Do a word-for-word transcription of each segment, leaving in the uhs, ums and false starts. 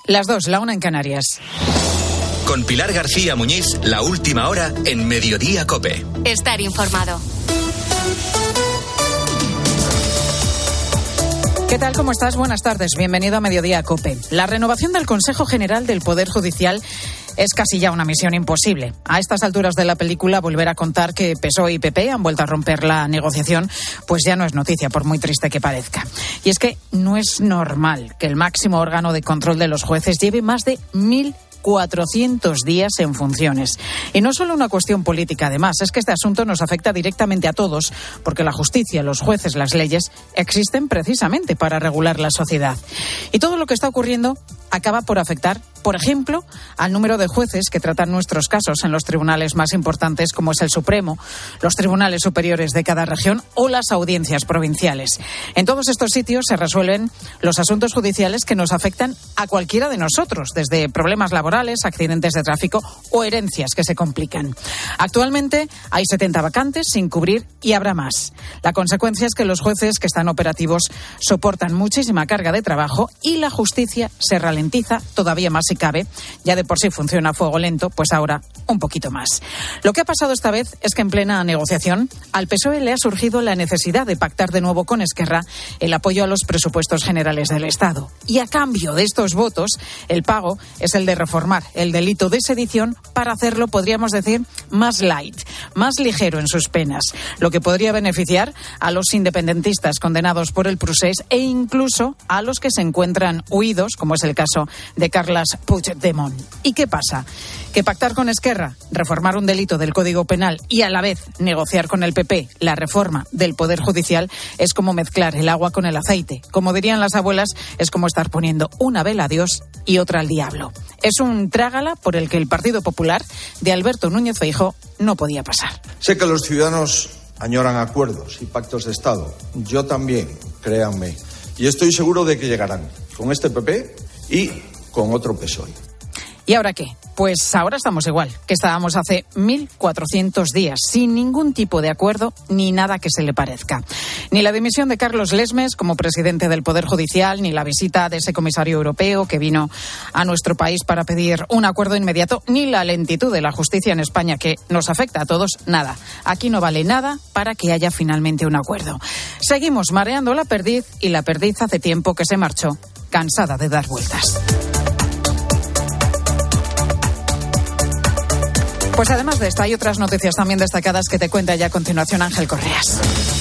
Las dos, la una en Canarias. Con Pilar García Muñiz, la última hora en Mediodía COPE. Estar informado. ¿Qué tal? ¿Cómo estás? Buenas tardes. Bienvenido a Mediodía COPE. La renovación del Consejo General del Poder Judicial es casi ya una misión imposible. A estas alturas de la película, volver a contar que P S O E y P P han vuelto a romper la negociación, pues ya no es noticia, por muy triste que parezca. Y es que no es normal que el máximo órgano de control de los jueces lleve más de mil cuatrocientos días en funciones. Y no solo una cuestión política, además, es que este asunto nos afecta directamente a todos, porque la justicia, los jueces, las leyes existen precisamente para regular la sociedad. Y todo lo que está ocurriendo acaba por afectar, por ejemplo, al número de jueces que tratan nuestros casos en los tribunales más importantes, como es el Supremo, los tribunales superiores de cada región o las audiencias provinciales. En todos estos sitios se resuelven los asuntos judiciales que nos afectan a cualquiera de nosotros, desde problemas laborales, accidentes de tráfico o herencias que se complican. Actualmente hay setenta vacantes sin cubrir y habrá más. La consecuencia es que los jueces que están operativos soportan muchísima carga de trabajo y la justicia se ralentiza todavía más si cabe. Ya de por sí funciona a fuego lento, pues ahora un poquito más. Lo que ha pasado esta vez es que en plena negociación al P S O E le ha surgido la necesidad de pactar de nuevo con Esquerra el apoyo a los presupuestos generales del Estado. Y a cambio de estos votos, el pago es el de reformar el delito de sedición para hacerlo, podríamos decir, más light, más ligero en sus penas, lo que podría beneficiar a los independentistas condenados por el Procés e incluso a los que se encuentran huidos, como es el caso de Carles Puigdemont. ¿Y qué pasa? Que pactar con Esquerra, reformar un delito del Código Penal y a la vez negociar con el P P la reforma del Poder Judicial es como mezclar el agua con el aceite. Como dirían las abuelas, es como estar poniendo una vela a Dios y otra al diablo. Es un trágala por el que el Partido Popular de Alberto Núñez Feijóo no podía pasar. Sé que los ciudadanos añoran acuerdos y pactos de Estado. Yo también, créanme. Y estoy seguro de que llegarán con este P P y con otro P S O E. ¿Y ahora qué? Pues ahora estamos igual que estábamos hace mil cuatrocientos días, sin ningún tipo de acuerdo ni nada que se le parezca. Ni la dimisión de Carlos Lesmes como presidente del Poder Judicial, ni la visita de ese comisario europeo que vino a nuestro país para pedir un acuerdo inmediato, ni la lentitud de la justicia en España que nos afecta a todos, nada. Aquí no vale nada para que haya finalmente un acuerdo. Seguimos mareando la perdiz y la perdiz hace tiempo que se marchó, cansada de dar vueltas. Pues además de esta hay otras noticias también destacadas que te cuenta ya a continuación Ángel Correas.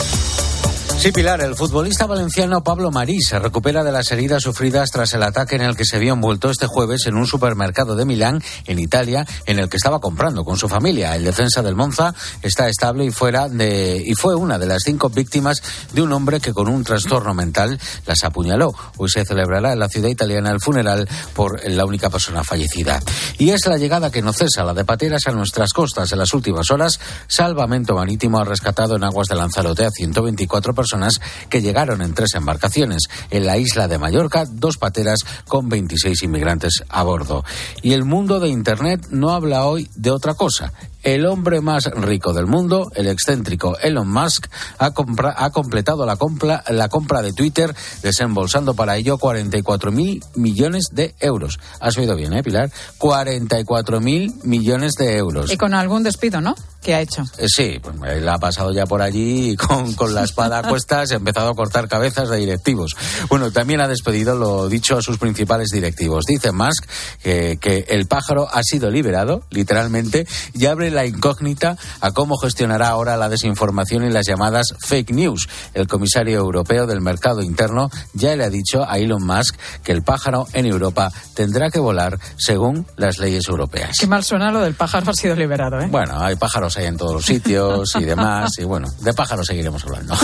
Sí, Pilar, el futbolista valenciano Pablo Marí se recupera de las heridas sufridas tras el ataque en el que se vio envuelto este jueves en un supermercado de Milán, en Italia, en el que estaba comprando con su familia. El defensa del Monza está estable y fuera de y fue una de las cinco víctimas de un hombre que con un trastorno mental las apuñaló. Hoy se celebrará en la ciudad italiana el funeral por la única persona fallecida. Y es la llegada que no cesa, la de pateras a nuestras costas. En las últimas horas, Salvamento Marítimo ha rescatado en aguas de Lanzarote a ciento veinticuatro personas que llegaron en tres embarcaciones. En la isla de Mallorca, dos pateras con veintiséis inmigrantes a bordo. Y el mundo de Internet no habla hoy de otra cosa. El hombre más rico del mundo, el excéntrico Elon Musk, ha, compra, ha completado la compra, la compra de Twitter, desembolsando para ello cuarenta y cuatro mil millones de euros. Has oído bien, ¿eh, Pilar? cuarenta y cuatro mil millones de euros. Y con algún despido, ¿no? ¿Qué ha hecho? Eh, sí, pues él ha pasado ya por allí y con, con la espada a cuestas ha empezado a cortar cabezas de directivos. Bueno, también ha despedido lo dicho a sus principales directivos. Dice Musk que, que el pájaro ha sido liberado, literalmente, y abre la incógnita a cómo gestionará ahora la desinformación y las llamadas fake news. El comisario europeo del mercado interno ya le ha dicho a Elon Musk que el pájaro en Europa tendrá que volar según las leyes europeas. Qué mal suena lo del pájaro ha sido liberado, ¿eh? Bueno, hay pájaros ahí en todos los sitios y demás, y bueno, de pájaros seguiremos hablando.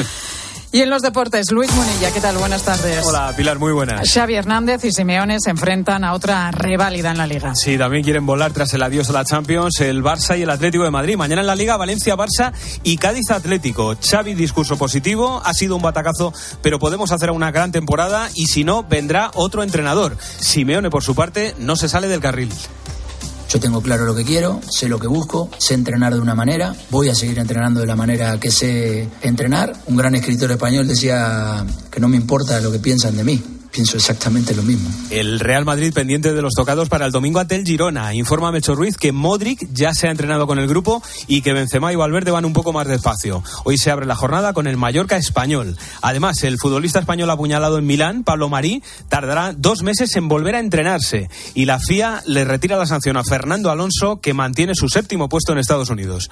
Y en los deportes, Luis Munilla, ¿qué tal? Buenas tardes. Hola, Pilar, muy buenas. Xavi Hernández y Simeone se enfrentan a otra reválida en la Liga. Sí, también quieren volar tras el adiós a la Champions el Barça y el Atlético de Madrid. Mañana en la Liga, Valencia-Barça y Cádiz-Atlético. Xavi, discurso positivo, ha sido un batacazo, pero podemos hacer una gran temporada y si no, vendrá otro entrenador. Simeone, por su parte, no se sale del carril. Yo tengo claro lo que quiero, sé lo que busco, sé entrenar de una manera, voy a seguir entrenando de la manera que sé entrenar. Un gran escritor español decía que no me importa lo que piensan de mí, pienso exactamente lo mismo. El Real Madrid pendiente de los tocados para el domingo ante el Girona. Informa Melchor Ruiz que Modric ya se ha entrenado con el grupo y que Benzema y Valverde van un poco más despacio. Hoy se abre la jornada con el Mallorca Español. Además, el futbolista español apuñalado en Milán, Pablo Marí, tardará dos meses en volver a entrenarse. Y la F I A le retira la sanción a Fernando Alonso, que mantiene su séptimo puesto en Estados Unidos.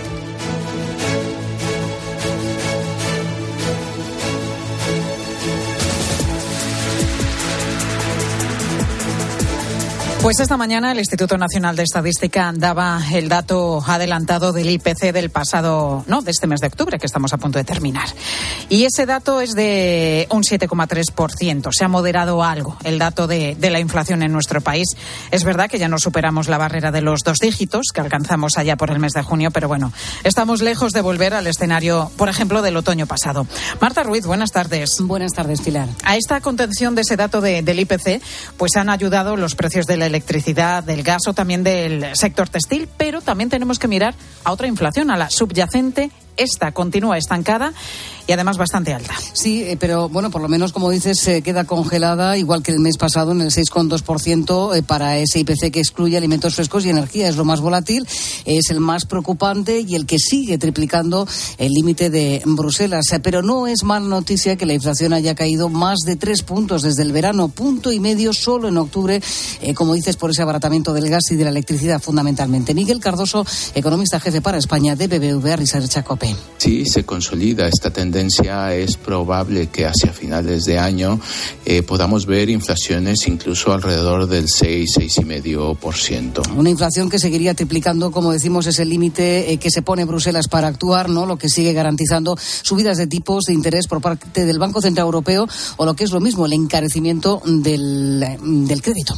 Pues esta mañana el Instituto Nacional de Estadística daba el dato adelantado del I P C del pasado, no, de este mes de octubre, que estamos a punto de terminar. Y ese dato es de un siete coma tres por ciento. Se ha moderado algo el dato de, de la inflación en nuestro país. Es verdad que ya no superamos la barrera de los dos dígitos que alcanzamos allá por el mes de junio, pero bueno, estamos lejos de volver al escenario, por ejemplo, del otoño pasado. Marta Ruiz, buenas tardes. Buenas tardes, Pilar. A esta contención de ese dato de, del I P C, pues han ayudado los precios de la electricidad, del gas o también del sector textil, pero también tenemos que mirar a otra inflación, a la subyacente. Esta continúa estancada y además bastante alta. Sí, pero bueno, por lo menos, como dices, se queda congelada, igual que el mes pasado, en el seis coma dos por ciento para ese I P C que excluye alimentos frescos y energía. Es lo más volátil, es el más preocupante y el que sigue triplicando el límite de Bruselas. Pero no es mala noticia que la inflación haya caído más de tres puntos desde el verano, punto y medio solo en octubre, eh, como dices, por ese abaratamiento del gas y de la electricidad fundamentalmente. Miguel Cardoso, economista jefe para España de B B V A Research Cope. Si se consolida esta tendencia, es probable que hacia finales de año eh, podamos ver inflaciones incluso alrededor del seis, seis coma cinco por ciento. Una inflación que seguiría triplicando, como decimos, es el límite eh, que se pone Bruselas para actuar, ¿no? Lo que sigue garantizando subidas de tipos de interés por parte del Banco Central Europeo o lo que es lo mismo, el encarecimiento del, del crédito.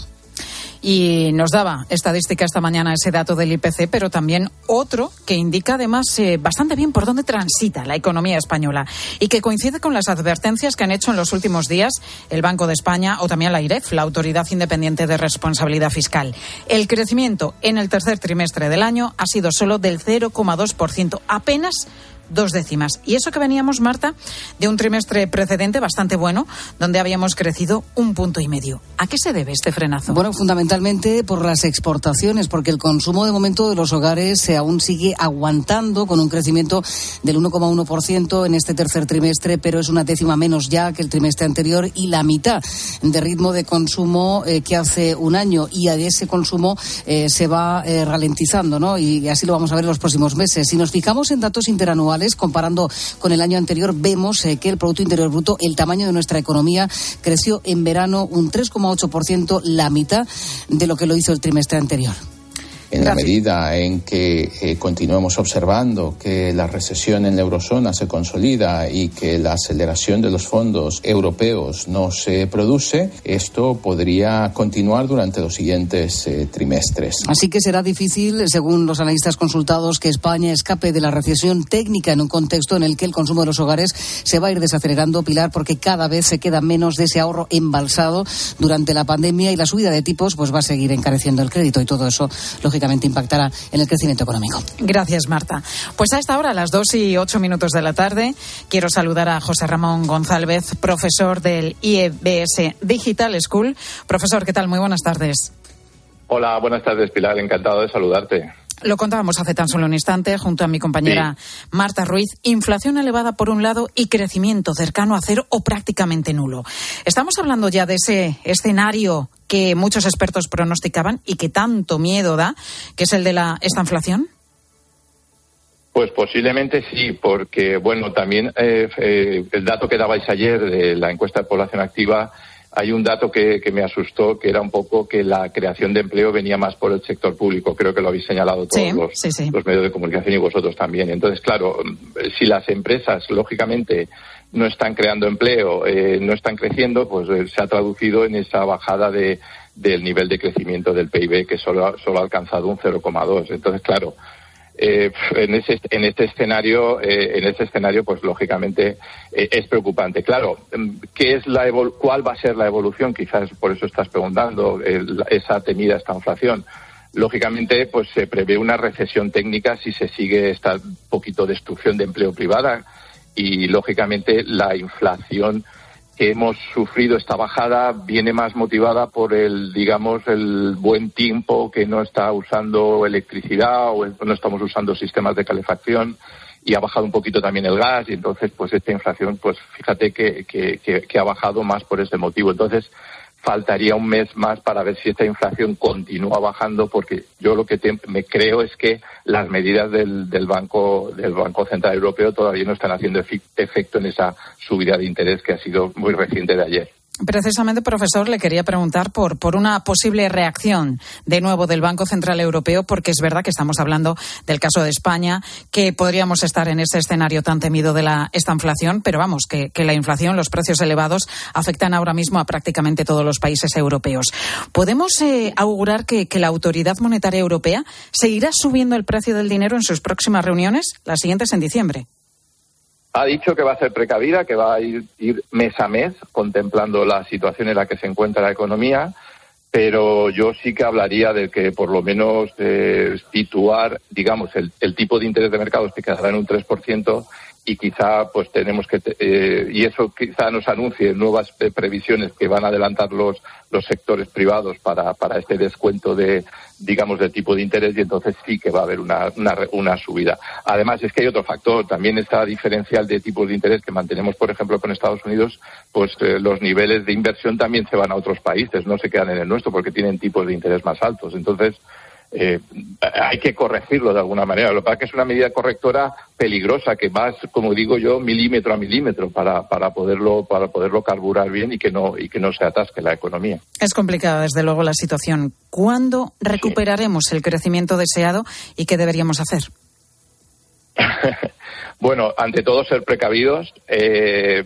Y nos daba estadística esta mañana ese dato del I P C, pero también otro que indica además eh, bastante bien por dónde transita la economía española y que coincide con las advertencias que han hecho en los últimos días el Banco de España o también la I R E F, la Autoridad Independiente de Responsabilidad Fiscal. El crecimiento en el tercer trimestre del año ha sido solo del cero coma dos por ciento, apenas dos décimas. Y eso que veníamos, Marta, de un trimestre precedente bastante bueno, donde habíamos crecido un punto y medio. ¿A qué se debe este frenazo? Bueno, fundamentalmente por las exportaciones, porque el consumo de momento de los hogares se aún sigue aguantando con un crecimiento del uno coma uno por ciento en este tercer trimestre, pero es una décima menos ya que el trimestre anterior y la mitad de ritmo de consumo eh, que hace un año, y a ese consumo eh, se va eh, ralentizando, ¿no? Y así lo vamos a ver en los próximos meses. Si nos fijamos en datos interanuales, comparando con el año anterior, vemos eh, que el Producto Interior Bruto, el tamaño de nuestra economía, creció en verano un tres coma ocho por ciento, la mitad de lo que lo hizo el trimestre anterior. En la medida en que eh, continuemos observando que la recesión en la eurozona se consolida y que la aceleración de los fondos europeos no se produce, esto podría continuar durante los siguientes eh, trimestres. Así que será difícil, según los analistas consultados, que España escape de la recesión técnica en un contexto en el que el consumo de los hogares se va a ir desacelerando, Pilar, porque cada vez se queda menos de ese ahorro embalsado durante la pandemia y la subida de tipos pues va a seguir encareciendo el crédito y todo eso, lógicamente, impactará en el crecimiento económico. Gracias, Marta. Pues a esta hora, a las dos y ocho minutos de la tarde, quiero saludar a José Ramón González, profesor del I E B S Digital School. Profesor, ¿qué tal? Muy buenas tardes. Hola, buenas tardes, Pilar. Encantado de saludarte. Lo contábamos hace tan solo un instante junto a mi compañera sí. Marta Ruiz. Inflación elevada por un lado y crecimiento cercano a cero o prácticamente nulo. Estamos hablando ya de ese escenario que muchos expertos pronosticaban y que tanto miedo da, que es el de la esta inflación. Pues posiblemente sí, porque bueno, también eh, eh, el dato que dabais ayer de la encuesta de población activa, hay un dato que, que me asustó, que era un poco que la creación de empleo venía más por el sector público. Creo que lo habéis señalado todos sí, los, sí, sí. los medios de comunicación y vosotros también. Entonces, claro, si las empresas, lógicamente, no están creando empleo, eh, no están creciendo, pues eh, se ha traducido en esa bajada de del nivel de crecimiento del P I B, que solo, solo ha alcanzado un cero coma dos. Entonces, claro, Eh, en ese en este escenario eh, en este escenario pues lógicamente eh, es preocupante. Claro, ¿qué es la evol- cuál va a ser la evolución? Quizás por eso estás preguntando el, esa temida esta inflación. Lógicamente pues se prevé una recesión técnica si se sigue esta poquito destrucción de empleo privada y lógicamente la inflación que hemos sufrido esta bajada viene más motivada por el, digamos, el buen tiempo, que no está usando electricidad o no estamos usando sistemas de calefacción, y ha bajado un poquito también el gas, y entonces pues esta inflación, pues fíjate que, que, que, que ha bajado más por ese motivo. Entonces faltaría un mes más para ver si esta inflación continúa bajando, porque yo lo que te, me creo es que las medidas del, del Banco del Banco Central Europeo todavía no están haciendo efi- efecto en esa subida de interés que ha sido muy reciente de ayer. Precisamente, profesor, le quería preguntar por, por una posible reacción de nuevo del Banco Central Europeo, porque es verdad que estamos hablando del caso de España, que podríamos estar en ese escenario tan temido de la esta inflación, pero vamos, que, que la inflación, los precios elevados, afectan ahora mismo a prácticamente todos los países europeos. ¿Podemos eh, augurar que, que la Autoridad Monetaria Europea seguirá subiendo el precio del dinero en sus próximas reuniones, las siguientes en diciembre? Ha dicho que va a ser precavida, que va a ir, ir mes a mes contemplando la situación en la que se encuentra la economía, pero yo sí que hablaría de que por lo menos eh, situar, digamos, el, el tipo de interés de mercado que quedará en un tres por ciento, y quizá pues tenemos que eh, y eso quizá nos anuncie nuevas eh, previsiones que van a adelantar los los sectores privados para para este descuento de, digamos, de tipo de interés, y entonces sí que va a haber una una, una subida. Además es que hay otro factor, también esta diferencial de tipos de interés que mantenemos, por ejemplo, con Estados Unidos, pues eh, los niveles de inversión también se van a otros países, no se quedan en el nuestro porque tienen tipos de interés más altos. Entonces Eh, hay que corregirlo de alguna manera. Lo que pasa es que es una medida correctora peligrosa, que va, como digo yo, milímetro a milímetro para para poderlo para poderlo carburar bien y que no y que no se atasque la economía. Es complicada, desde luego, la situación. ¿Cuándo recuperaremos sí. el crecimiento deseado y qué deberíamos hacer? Bueno, ante todo ser precavidos, eh,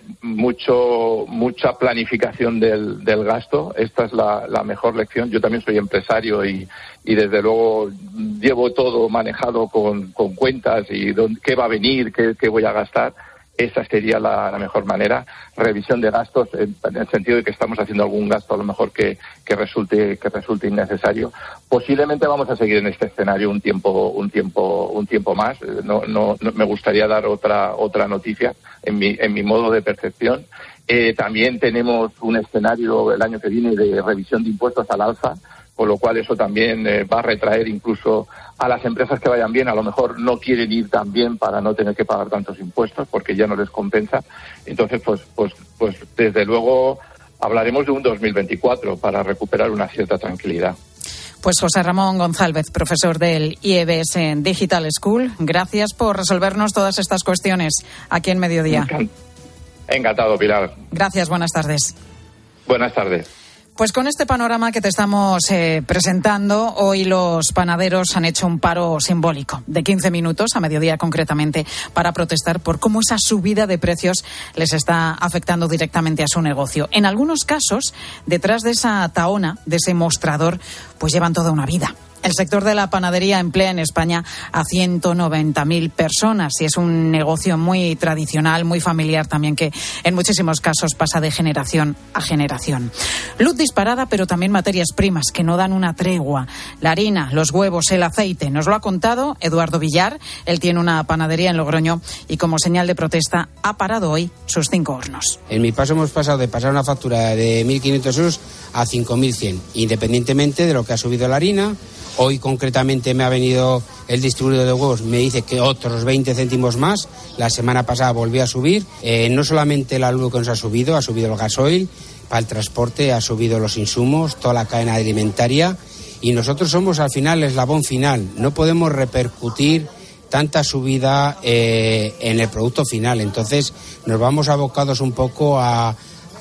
mucho mucha planificación del, del gasto. Esta es la, la mejor lección. Yo también soy empresario y, y desde luego llevo todo manejado con, con cuentas y dónde, qué va a venir, qué, qué voy a gastar. Esa sería la, la mejor manera. Revisión de gastos, en, en el sentido de que estamos haciendo algún gasto a lo mejor que, que resulte que resulte innecesario. Posiblemente vamos a seguir en este escenario un tiempo un tiempo un tiempo más. No, no, no me gustaría dar otra otra noticia en mi en mi modo de percepción. Eh, también tenemos un escenario el año que viene de revisión de impuestos al alza, con lo cual eso también eh, va a retraer incluso a las empresas que vayan bien. A lo mejor no quieren ir tan bien para no tener que pagar tantos impuestos porque ya no les compensa. Entonces, pues, pues, pues desde luego hablaremos de un dos mil veinticuatro para recuperar una cierta tranquilidad. Pues José Ramón González, profesor del I E B S Digital School, gracias por resolvernos todas estas cuestiones aquí en Mediodía. Encantado, Pilar. Gracias, buenas tardes. Buenas tardes. Pues con este panorama que te estamos eh, presentando, hoy los panaderos han hecho un paro simbólico de quince minutos, a mediodía concretamente, para protestar por cómo esa subida de precios les está afectando directamente a su negocio. En algunos casos, detrás de esa taona, de ese mostrador, pues llevan toda una vida. El sector de la panadería emplea en España a ciento noventa mil personas y es un negocio muy tradicional, muy familiar también, que en muchísimos casos pasa de generación a generación. Luz disparada, pero también materias primas que no dan una tregua. La harina, los huevos, el aceite. Nos lo ha contado Eduardo Villar. Él tiene una panadería en Logroño y como señal de protesta ha parado hoy sus cinco hornos. En mi paso hemos pasado de pasar una factura de mil quinientos euros a cinco mil cien, independientemente de lo que ha subido la harina. Hoy concretamente me ha venido el distribuidor de huevos, me dice que otros veinte céntimos más. La semana pasada volvió a subir. Eh, no solamente la luz que nos ha subido, ha subido el gasoil, para el transporte ha subido los insumos, toda la cadena alimentaria. Y nosotros somos al final el eslabón final. No podemos repercutir tanta subida eh, en el producto final. Entonces nos vamos abocados un poco a,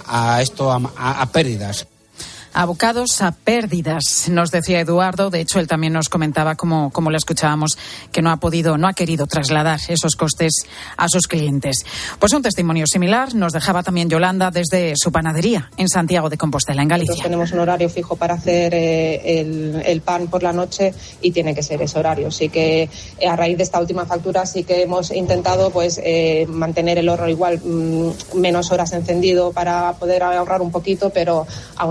a esto, a, a, a pérdidas. Abocados a pérdidas, nos decía Eduardo. De hecho, él también nos comentaba, como, como le escuchábamos, que no ha podido, no ha querido trasladar esos costes a sus clientes. Pues un testimonio similar nos dejaba también Yolanda desde su panadería en Santiago de Compostela, en Galicia. Nosotros tenemos un horario fijo para hacer eh, el, el pan por la noche y tiene que ser ese horario. Así que eh, a raíz de esta última factura sí que hemos intentado pues eh, mantener el horno igual, mmm, menos horas encendido para poder ahorrar un poquito, pero aún así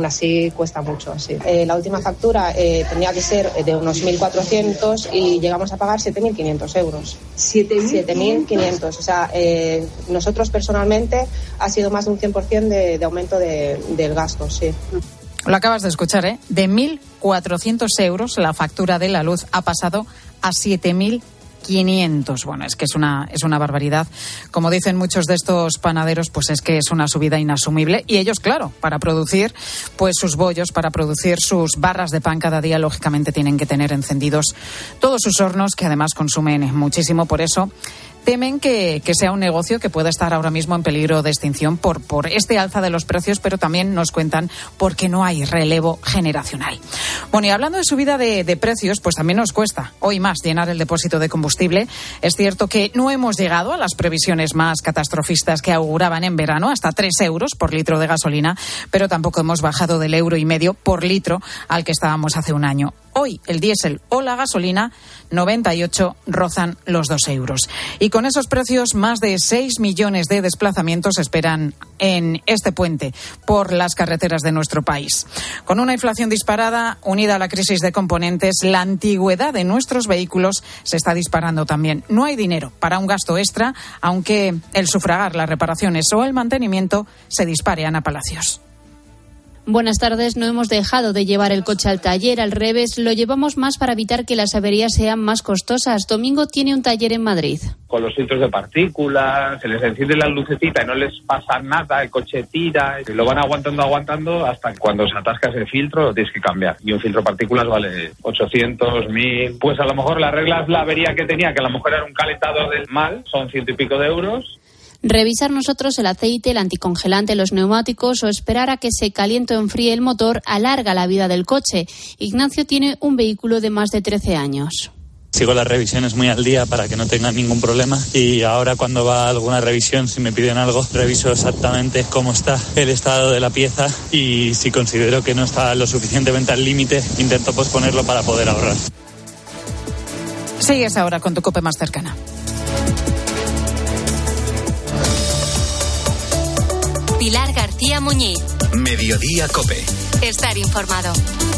sí cuesta mucho, sí. Eh, la última factura eh, tenía que ser de unos mil cuatrocientos y llegamos a pagar siete mil quinientos euros. siete mil quinientos, o sea, eh, nosotros personalmente ha sido más de un cien por ciento de, de aumento de, del gasto, sí. Lo acabas de escuchar, ¿eh? De mil cuatrocientos euros la factura de la luz ha pasado a siete mil quinientos. Bueno, es que es una, es una barbaridad. Como dicen muchos de estos panaderos, pues es que es una subida inasumible. Y ellos, claro, para producir pues sus bollos, para producir sus barras de pan cada día, lógicamente tienen que tener encendidos todos sus hornos, que además consumen muchísimo. Por eso temen que, que sea un negocio que pueda estar ahora mismo en peligro de extinción por, por este alza de los precios, pero también nos cuentan porque no hay relevo generacional. Bueno, y hablando de subida de, de precios, pues también nos cuesta hoy más llenar el depósito de combustible. Es cierto que no hemos llegado a las previsiones más catastrofistas que auguraban en verano, hasta tres euros por litro de gasolina, pero tampoco hemos bajado del euro y medio por litro al que estábamos hace un año. Hoy el diésel o la gasolina, noventa y ocho, rozan los dos euros. Y con esos precios, más de seis millones de desplazamientos se esperan en este puente por las carreteras de nuestro país. Con una inflación disparada, unida a la crisis de componentes, la antigüedad de nuestros vehículos se está disparando también. No hay dinero para un gasto extra, aunque el sufragar las reparaciones o el mantenimiento se dispare. Ana Palacios. Buenas tardes. No hemos dejado de llevar el coche al taller, al revés, lo llevamos más para evitar que las averías sean más costosas. Domingo tiene un taller en Madrid. Con los filtros de partículas, se les enciende la lucecita y no les pasa nada, el coche tira, y lo van aguantando, aguantando, hasta que cuando se atasca ese filtro lo tienes que cambiar. Y un filtro de partículas vale ochocientos, mil. Pues a lo mejor le arreglas la avería que tenía, que a lo mejor era un calentador del mal, son ciento y pico de euros. Revisar nosotros el aceite, el anticongelante, los neumáticos o esperar a que se caliente o enfríe el motor alarga la vida del coche. Ignacio tiene un vehículo de más de trece años. Sigo las revisiones muy al día para que no tengan ningún problema y ahora cuando va a alguna revisión, si me piden algo, reviso exactamente cómo está el estado de la pieza y si considero que no está lo suficientemente al límite, intento posponerlo para poder ahorrar. Sigues ahora con tu COPE más cercana. Pilar García Muñiz. Mediodía COPE. Estar informado.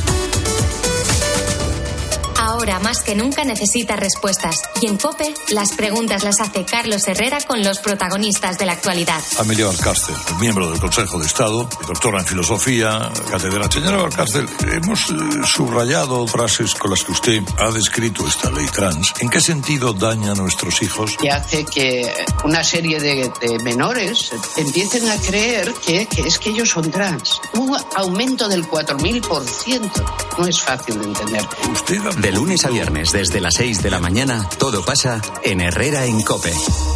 Ahora más que nunca necesita respuestas. Y en COPE, las preguntas las hace Carlos Herrera con los protagonistas de la actualidad. Amelia Valcárcel, miembro del Consejo de Estado, doctora en Filosofía, catedrática. Señora Valcárcel, hemos eh, subrayado frases con las que usted ha descrito esta ley trans. ¿En qué sentido daña a nuestros hijos? Y hace que una serie de, de menores empiecen a creer que, que es que ellos son trans. Un aumento del cuatro mil por ciento. No es fácil de entender. Usted ha... De lunes a viernes, desde las seis de la mañana, todo pasa en Herrera en COPE.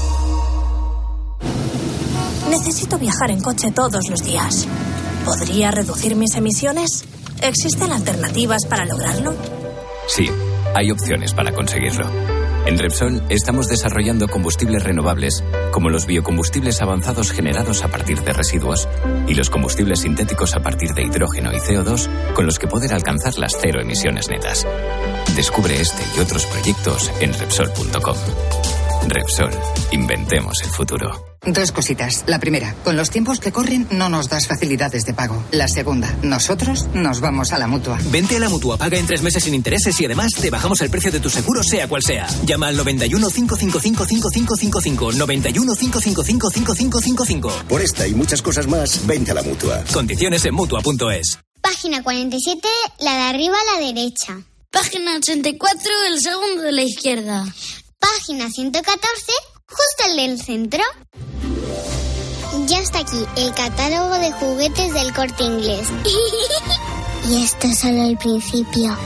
Necesito viajar en coche todos los días. ¿Podría reducir mis emisiones? ¿Existen alternativas para lograrlo? Sí, hay opciones para conseguirlo. En Repsol estamos desarrollando combustibles renovables, como los biocombustibles avanzados generados a partir de residuos y los combustibles sintéticos a partir de hidrógeno y C O dos, con los que poder alcanzar las cero emisiones netas. Descubre este y otros proyectos en Repsol punto com. Repsol, inventemos el futuro. Dos cositas. La primera, con los tiempos que corren no nos das facilidades de pago. La segunda, nosotros nos vamos a la Mutua. Vente a la Mutua, paga en tres meses sin intereses y además te bajamos el precio de tu seguro sea cual sea. Llama al noventa y uno, cinco cinco cinco, cinco cinco cinco cinco, noventa y uno, cinco cinco cinco, cinco cinco cinco cinco. Por esta y muchas cosas más, vente a la Mutua. Condiciones en Mutua punto es. Página cuarenta y siete, la de arriba a la derecha. Página ochenta y cuatro, el segundo de la izquierda. Página ciento catorce, justo el del centro. Ya está aquí el catálogo de juguetes del Corte Inglés. Y esto es solo el principio.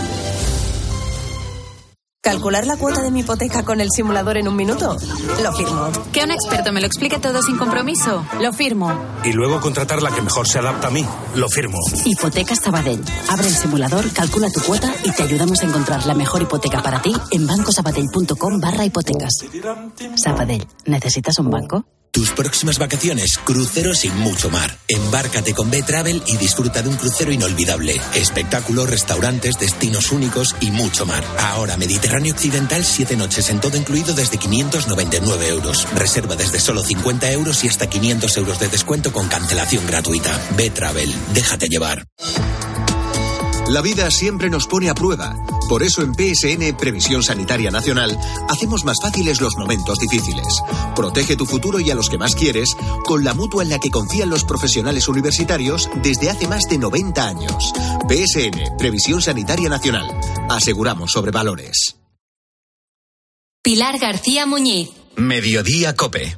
¿Calcular la cuota de mi hipoteca con el simulador en un minuto? Lo firmo. Que un experto me lo explique todo sin compromiso. Lo firmo. Y luego contratar la que mejor se adapta a mí. Lo firmo. Hipotecas Sabadell. Abre el simulador, calcula tu cuota y te ayudamos a encontrar la mejor hipoteca para ti en bancosabadell punto com barra hipotecas. Sabadell. ¿Necesitas un banco? Tus próximas vacaciones, cruceros y mucho mar. Embárcate con B-Travel y disfruta de un crucero inolvidable. Espectáculos, restaurantes, destinos únicos y mucho mar. Ahora Mediterráneo Occidental, siete noches en todo incluido desde quinientos noventa y nueve euros. Reserva desde solo cincuenta euros y hasta quinientos euros de descuento con cancelación gratuita. B-Travel, déjate llevar. La vida siempre nos pone a prueba. Por eso en P S N, Previsión Sanitaria Nacional, hacemos más fáciles los momentos difíciles. Protege tu futuro y a los que más quieres con la mutua en la que confían los profesionales universitarios desde hace más de noventa años. P S N, Previsión Sanitaria Nacional. Aseguramos sobre valores. Pilar García Muñiz. Mediodía COPE.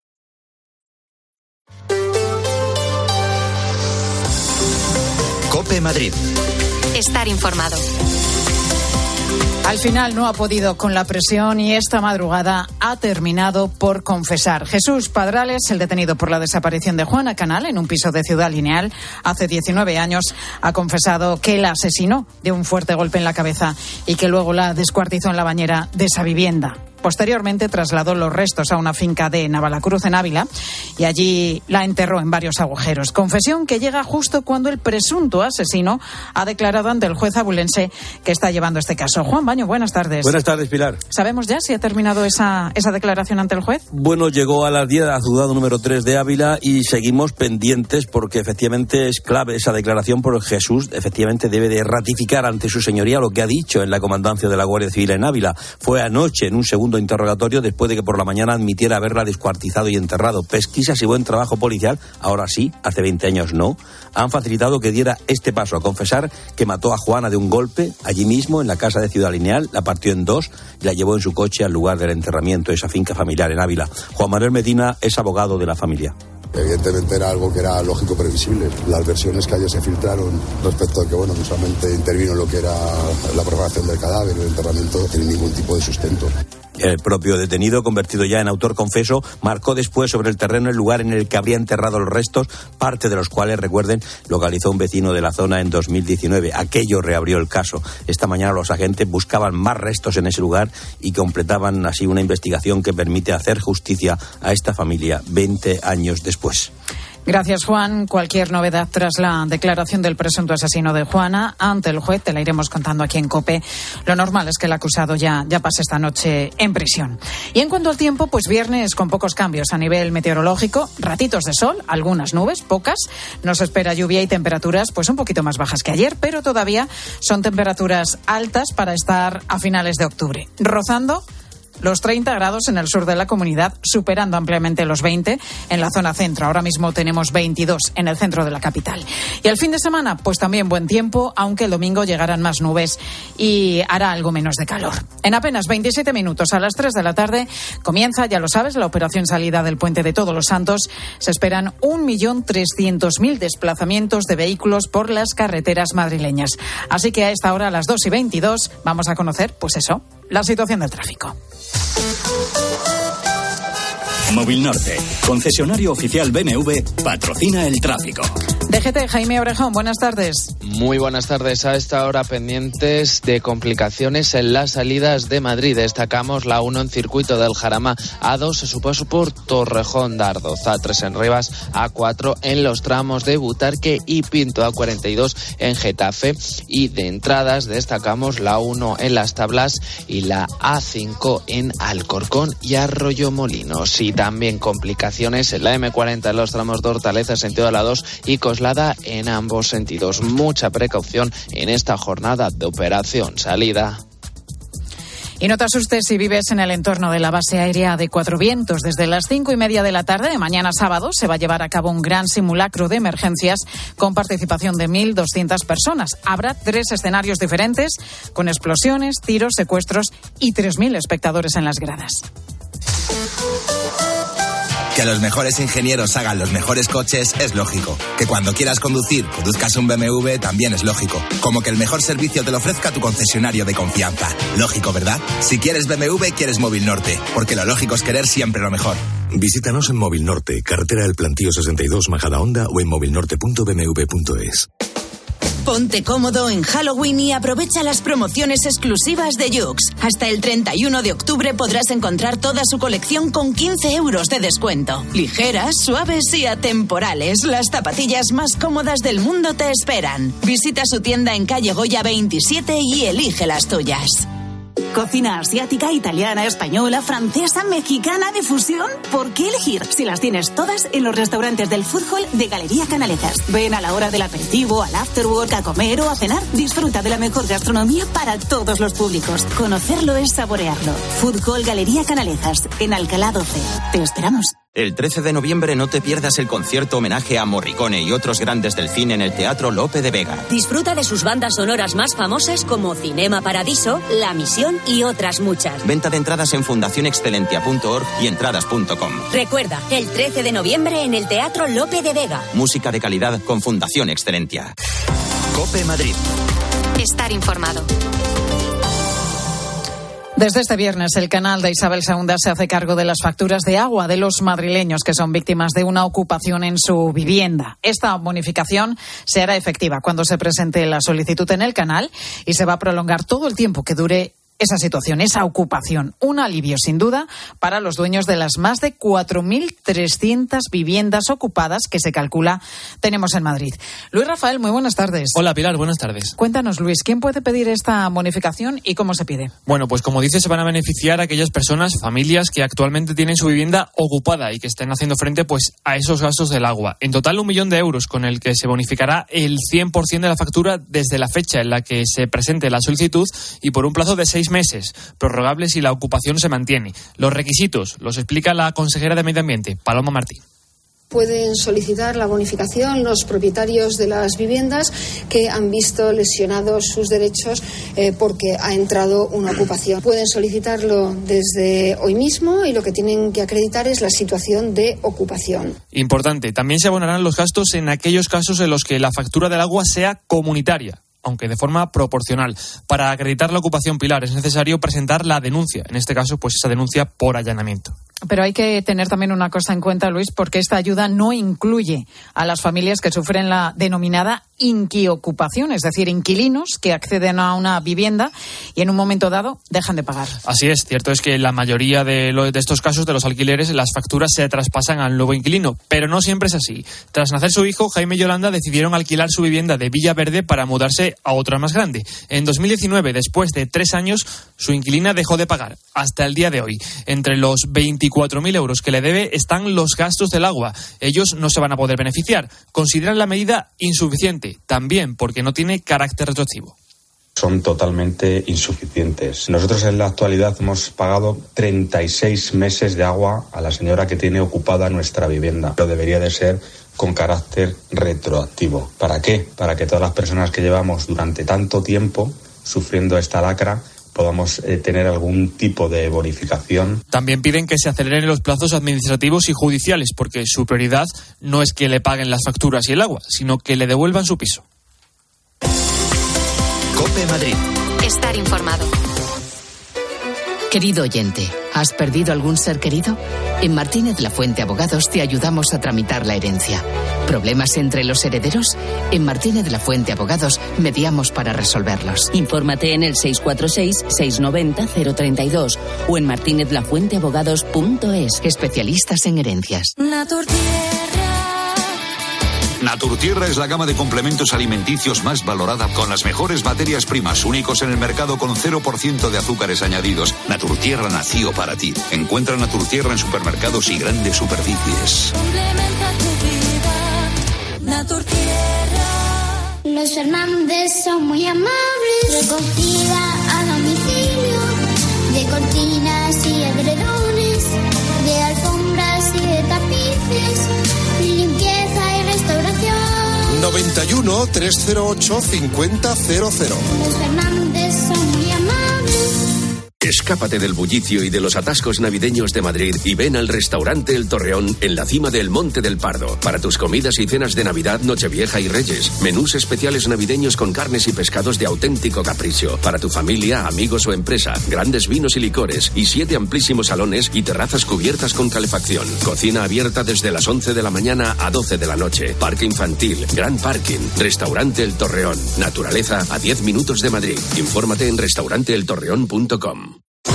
COPE Madrid. Estar informado. Al final no ha podido con la presión y esta madrugada ha terminado por confesar. Jesús Padrales, el detenido por la desaparición de Juana Canal en un piso de Ciudad Lineal hace diecinueve años, ha confesado que la asesinó de un fuerte golpe en la cabeza y que luego la descuartizó en la bañera de esa vivienda. Posteriormente trasladó los restos a una finca de Navalacruz en Ávila y allí la enterró en varios agujeros. Confesión que llega justo cuando el presunto asesino ha declarado ante el juez abulense que está llevando este caso. Juan Baño, buenas tardes. Buenas tardes, Pilar. ¿Sabemos ya si ha terminado esa, esa declaración ante el juez? Bueno, llegó a las diez al juzgado número tres de Ávila y seguimos pendientes porque efectivamente es clave esa declaración, porque Jesús efectivamente debe de ratificar ante su señoría lo que ha dicho en la comandancia de la Guardia Civil en Ávila. Fue anoche en un segundo interrogatorio después de que por la mañana admitiera haberla descuartizado y enterrado. Pesquisas y buen trabajo policial, ahora sí, hace veinte años no, han facilitado que diera este paso a confesar que mató a Juana de un golpe allí mismo en la casa de Ciudad Lineal, la partió en dos y la llevó en su coche al lugar del enterramiento de esa finca familiar en Ávila. Juan Manuel Medina es abogado de la familia. Evidentemente era algo que era lógico previsible. Las versiones que ayer se filtraron respecto a que, bueno, no solamente intervino lo que era la preparación del cadáver, el enterramiento, no tiene ningún tipo de sustento. El propio detenido, convertido ya en autor confeso, marcó después sobre el terreno el lugar en el que habría enterrado los restos, parte de los cuales, recuerden, localizó un vecino de la zona en dos mil diecinueve. Aquello reabrió el caso. Esta mañana los agentes buscaban más restos en ese lugar y completaban así una investigación que permite hacer justicia a esta familia veinte años después. Gracias, Juan. Cualquier novedad tras la declaración del presunto asesino de Juana ante el juez te la iremos contando aquí en COPE. Lo normal es que el acusado ya, ya pase esta noche en prisión. Y en cuanto al tiempo, pues viernes con pocos cambios a nivel meteorológico, ratitos de sol, algunas nubes, pocas. Nos espera lluvia y temperaturas pues un poquito más bajas que ayer, pero todavía son temperaturas altas para estar a finales de octubre, rozando los treinta grados en el sur de la comunidad, superando ampliamente los veinte en la zona centro. Ahora mismo tenemos veintidós en el centro de la capital. Y el fin de semana, pues también buen tiempo, aunque el domingo llegarán más nubes y hará algo menos de calor. En apenas veintisiete minutos, a las tres de la tarde, comienza, ya lo sabes, la operación salida del Puente de Todos los Santos. Se esperan un millón trescientos mil desplazamientos de vehículos por las carreteras madrileñas. Así que a esta hora, a las dos y veintidós, vamos a conocer, pues eso, la situación del tráfico. Móvil Norte, concesionario oficial B M W, patrocina el tráfico. D G T, Jaime Orejón, buenas tardes. Muy buenas tardes. A esta hora pendientes de complicaciones en las salidas de Madrid. Destacamos la uno en Circuito del Jarama, A dos su paso por Torrejón de Ardoz, A tres en Rivas, A cuatro en los tramos de Butarque y Pinto, A cuarenta y dos en Getafe. Y de entradas destacamos la uno en Las Tablas y la A cinco en Alcorcón y Arroyomolinos. Y también complicaciones en la eme cuarenta en los tramos de Hortaleza, sentido de la dos y Coslada en ambos sentidos. Mucha precaución en esta jornada de operación salida. Y no te asustes si vives en el entorno de la base aérea de Cuatro Vientos. Desde las cinco y media de la tarde de mañana sábado se va a llevar a cabo un gran simulacro de emergencias con participación de mil doscientas personas. Habrá tres escenarios diferentes con explosiones, tiros, secuestros y tres mil espectadores en las gradas. Que los mejores ingenieros hagan los mejores coches es lógico. Que cuando quieras conducir, conduzcas un B M W también es lógico. Como que el mejor servicio te lo ofrezca tu concesionario de confianza. Lógico, ¿verdad? Si quieres B M W, quieres Móvil Norte. Porque lo lógico es querer siempre lo mejor. Visítanos en Móvil Norte, carretera del Plantío sesenta y dos, Majadahonda, o en móvil norte punto b m w punto es. Ponte cómodo en Halloween y aprovecha las promociones exclusivas de Yux. Hasta el treinta y uno de octubre podrás encontrar toda su colección con quince euros de descuento. Ligeras, suaves y atemporales, las zapatillas más cómodas del mundo te esperan. Visita su tienda en calle Goya veintisiete y elige las tuyas. Cocina asiática, italiana, española, francesa, mexicana, de fusión. ¿Por qué elegir si las tienes todas en los restaurantes del Food Hall de Galería Canalejas? Ven a la hora del aperitivo, al afterwork, a comer o a cenar. Disfruta de la mejor gastronomía para todos los públicos. Conocerlo es saborearlo. Food Hall Galería Canalejas, en Alcalá doce. Te esperamos. El trece de noviembre no te pierdas el concierto homenaje a Morricone y otros grandes del cine en el Teatro Lope de Vega. Disfruta de sus bandas sonoras más famosas como Cinema Paradiso, La Misión y otras muchas. Venta de entradas en fundación excelentia punto org y entradas punto com. Recuerda, el trece de noviembre en el Teatro Lope de Vega. Música de calidad con Fundación Excelentia. COPE Madrid. Estar informado. Desde este viernes, el canal de Isabel segunda se hace cargo de las facturas de agua de los madrileños que son víctimas de una ocupación en su vivienda. Esta bonificación se hará efectiva cuando se presente la solicitud en el canal y se va a prolongar todo el tiempo que dure esa situación, esa ocupación. Un alivio, sin duda, para los dueños de las más de cuatro mil trescientas viviendas ocupadas que se calcula tenemos en Madrid. Luis Rafael, muy buenas tardes. Hola, Pilar, buenas tardes. Cuéntanos, Luis, ¿quién puede pedir esta bonificación y cómo se pide? Bueno, pues como dices, se van a beneficiar aquellas personas, familias que actualmente tienen su vivienda ocupada y que estén haciendo frente pues a esos gastos del agua. En total, un millón de euros, con el que se bonificará el cien por ciento de la factura desde la fecha en la que se presente la solicitud y por un plazo de seis meses, prorrogables si la ocupación se mantiene. Los requisitos los explica la consejera de Medio Ambiente, Paloma Martín. Pueden solicitar la bonificación los propietarios de las viviendas que han visto lesionados sus derechos eh, porque ha entrado una ocupación. Pueden solicitarlo desde hoy mismo y lo que tienen que acreditar es la situación de ocupación. Importante, también se abonarán los gastos en aquellos casos en los que la factura del agua sea comunitaria, aunque de forma proporcional. Para acreditar la ocupación, Pilar, es necesario presentar la denuncia, en este caso, pues esa denuncia por allanamiento. Pero hay que tener también una cosa en cuenta, Luis, porque esta ayuda no incluye a las familias que sufren la denominada inquiocupación, es decir, inquilinos que acceden a una vivienda y en un momento dado dejan de pagar. Así es, cierto es que la mayoría de, lo, de estos casos de los alquileres, las facturas se traspasan al nuevo inquilino, pero no siempre es así. Tras nacer su hijo, Jaime y Yolanda decidieron alquilar su vivienda de Villaverde para mudarse a otra más grande. En dos mil diecinueve, después de tres años, su inquilina dejó de pagar. Hasta el día de hoy, entre los veinticuatro mil euros que le debe están los gastos del agua. Ellos no se van a poder beneficiar. Consideran la medida insuficiente, también porque no tiene carácter retroactivo. Son totalmente insuficientes. Nosotros en la actualidad hemos pagado treinta y seis meses de agua a la señora que tiene ocupada nuestra vivienda. Pero debería de ser con carácter retroactivo. ¿Para qué? Para que todas las personas que llevamos durante tanto tiempo sufriendo esta lacra podamos eh, tener algún tipo de bonificación. También piden que se aceleren los plazos administrativos y judiciales, porque su prioridad no es que le paguen las facturas y el agua, sino que le devuelvan su piso. COPE Madrid. Estar informado. Querido oyente, ¿has perdido algún ser querido? En Martínez La Fuente Abogados te ayudamos a tramitar la herencia. ¿Problemas entre los herederos? En Martínez La Fuente Abogados mediamos para resolverlos. Infórmate en el seis cuatro seis, seis nueve cero, cero tres dos o en martinez la fuente abogados punto es. Especialistas en herencias. Naturtierra es la gama de complementos alimenticios más valorada, con las mejores materias primas, únicos en el mercado, con cero por ciento de azúcares añadidos. Naturtierra nació para ti. Encuentra Naturtierra en supermercados y grandes superficies. Los Fernández son muy amables. Recogida a domicilio de cortinas y edredones, de alfombras y de tapices, limpieza y restauración. noventa y uno, trescientos ocho, cincuenta cero cero. Los Fernández son muy amables. Escápate del bullicio y de los atascos navideños de Madrid y ven al restaurante El Torreón en la cima del Monte del Pardo. Para tus comidas y cenas de Navidad, Nochevieja y Reyes. Menús especiales navideños con carnes y pescados de auténtico capricho. Para tu familia, amigos o empresa. Grandes vinos y licores y siete amplísimos salones y terrazas cubiertas con calefacción. Cocina abierta desde las once de la mañana a doce de la noche. Parque infantil, gran parking. Restaurante El Torreón. Naturaleza a diez minutos de Madrid. Infórmate en restaurante el torreón punto com.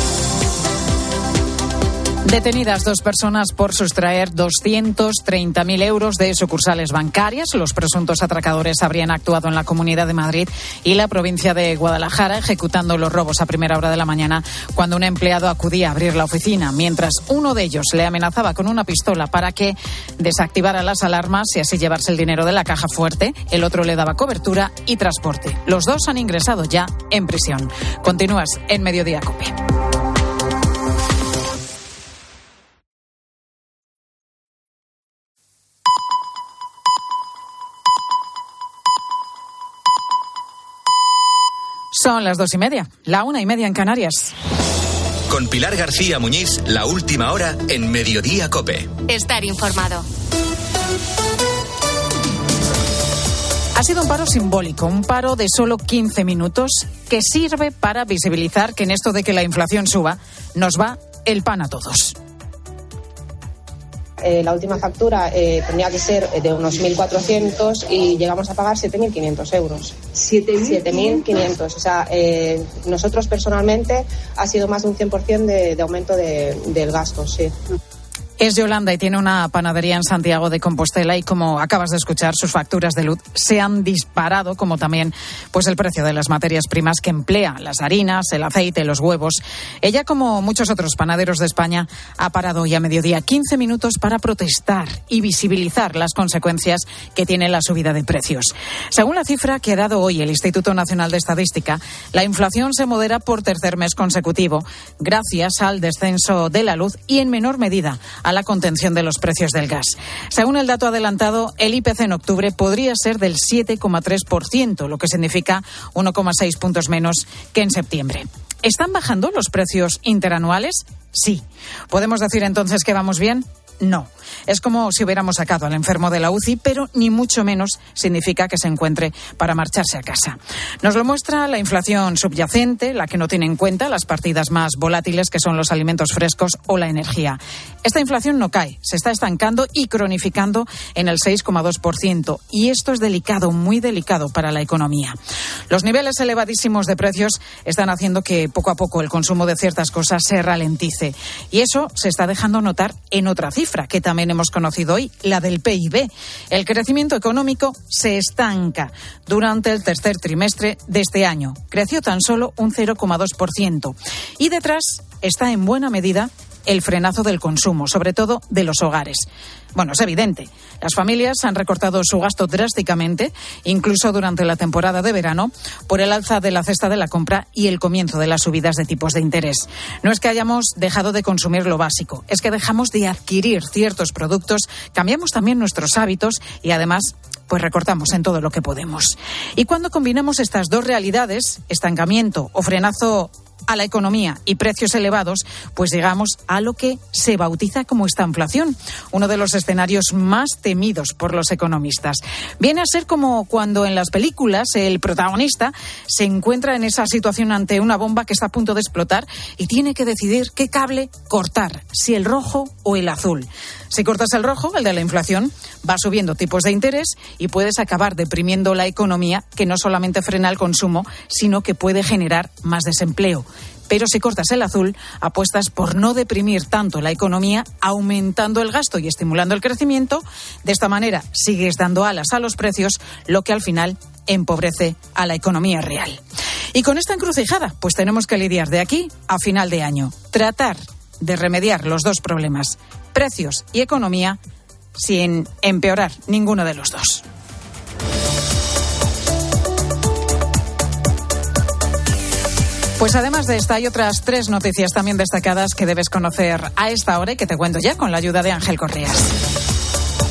Detenidas dos personas por sustraer doscientos treinta mil euros de sucursales bancarias. Los presuntos atracadores habrían actuado en la Comunidad de Madrid y la provincia de Guadalajara, ejecutando los robos a primera hora de la mañana cuando un empleado acudía a abrir la oficina, mientras uno de ellos le amenazaba con una pistola para que desactivara las alarmas y así llevarse el dinero de la caja fuerte. El otro le daba cobertura y transporte. Los dos han ingresado ya en prisión. Continúas en Mediodía COPE. Son las dos y media, la una y media en Canarias. Con Pilar García Muñiz, la última hora en Mediodía COPE. Estar informado. Ha sido un paro simbólico, un paro de solo quince minutos que sirve para visibilizar que en esto de que la inflación suba, nos va el pan a todos. Eh, la última factura eh, tenía que ser de unos mil cuatrocientos y llegamos a pagar siete mil quinientos euros. siete mil quinientos. O sea, eh, nosotros personalmente ha sido más de un cien por ciento de, de aumento de, del gasto, sí. Es Yolanda y tiene una panadería en Santiago de Compostela y, como acabas de escuchar, sus facturas de luz se han disparado, como también pues el precio de las materias primas que emplea, las harinas, el aceite, los huevos. Ella, como muchos otros panaderos de España, ha parado hoy a mediodía quince minutos para protestar y visibilizar las consecuencias que tiene la subida de precios. Según la cifra que ha dado hoy el Instituto Nacional de Estadística, la inflación se modera por tercer mes consecutivo gracias al descenso de la luz y, en menor medida, a la contención de los precios del gas. Según el dato adelantado, el I P C en octubre podría ser del siete coma tres por ciento, lo que significa uno coma seis puntos menos que en septiembre. ¿Están bajando los precios interanuales? Sí. ¿Podemos decir entonces que vamos bien? No. Es como si hubiéramos sacado al enfermo de la U C I, pero ni mucho menos significa que se encuentre para marcharse a casa. Nos lo muestra la inflación subyacente, la que no tiene en cuenta las partidas más volátiles, que son los alimentos frescos o la energía. Esta inflación no cae, se está estancando y cronificando en el seis coma dos por ciento. Y esto es delicado, muy delicado para la economía. Los niveles elevadísimos de precios están haciendo que poco a poco el consumo de ciertas cosas se ralentice. Y eso se está dejando notar en otra cifra que también hemos conocido hoy, la del P I B. El crecimiento económico se estanca durante el tercer trimestre de este año. Creció tan solo un cero coma dos por ciento. Y detrás está en buena medida el frenazo del consumo, sobre todo de los hogares. Bueno, es evidente. Las familias han recortado su gasto drásticamente, incluso durante la temporada de verano, por el alza de la cesta de la compra y el comienzo de las subidas de tipos de interés. No es que hayamos dejado de consumir lo básico, es que dejamos de adquirir ciertos productos, cambiamos también nuestros hábitos y, además, pues recortamos en todo lo que podemos. Y cuando combinamos estas dos realidades, estancamiento o frenazo a la economía y precios elevados, pues llegamos a lo que se bautiza como estanflación, uno de los escenarios más temidos por los economistas. Viene a ser como cuando en las películas el protagonista se encuentra en esa situación ante una bomba que está a punto de explotar y tiene que decidir qué cable cortar, si el rojo o el azul. Si cortas el rojo, el de la inflación, va subiendo tipos de interés y puedes acabar deprimiendo la economía, que no solamente frena el consumo, sino que puede generar más desempleo. Pero si cortas el azul, apuestas por no deprimir tanto la economía, aumentando el gasto y estimulando el crecimiento. De esta manera sigues dando alas a los precios, lo que al final empobrece a la economía real. Y con esta encrucijada, pues tenemos que lidiar de aquí a final de año. Tratar de remediar los dos problemas, precios y economía, sin empeorar ninguno de los dos. Pues además de esta hay otras tres noticias también destacadas que debes conocer a esta hora y que te cuento ya con la ayuda de Ángel Correas.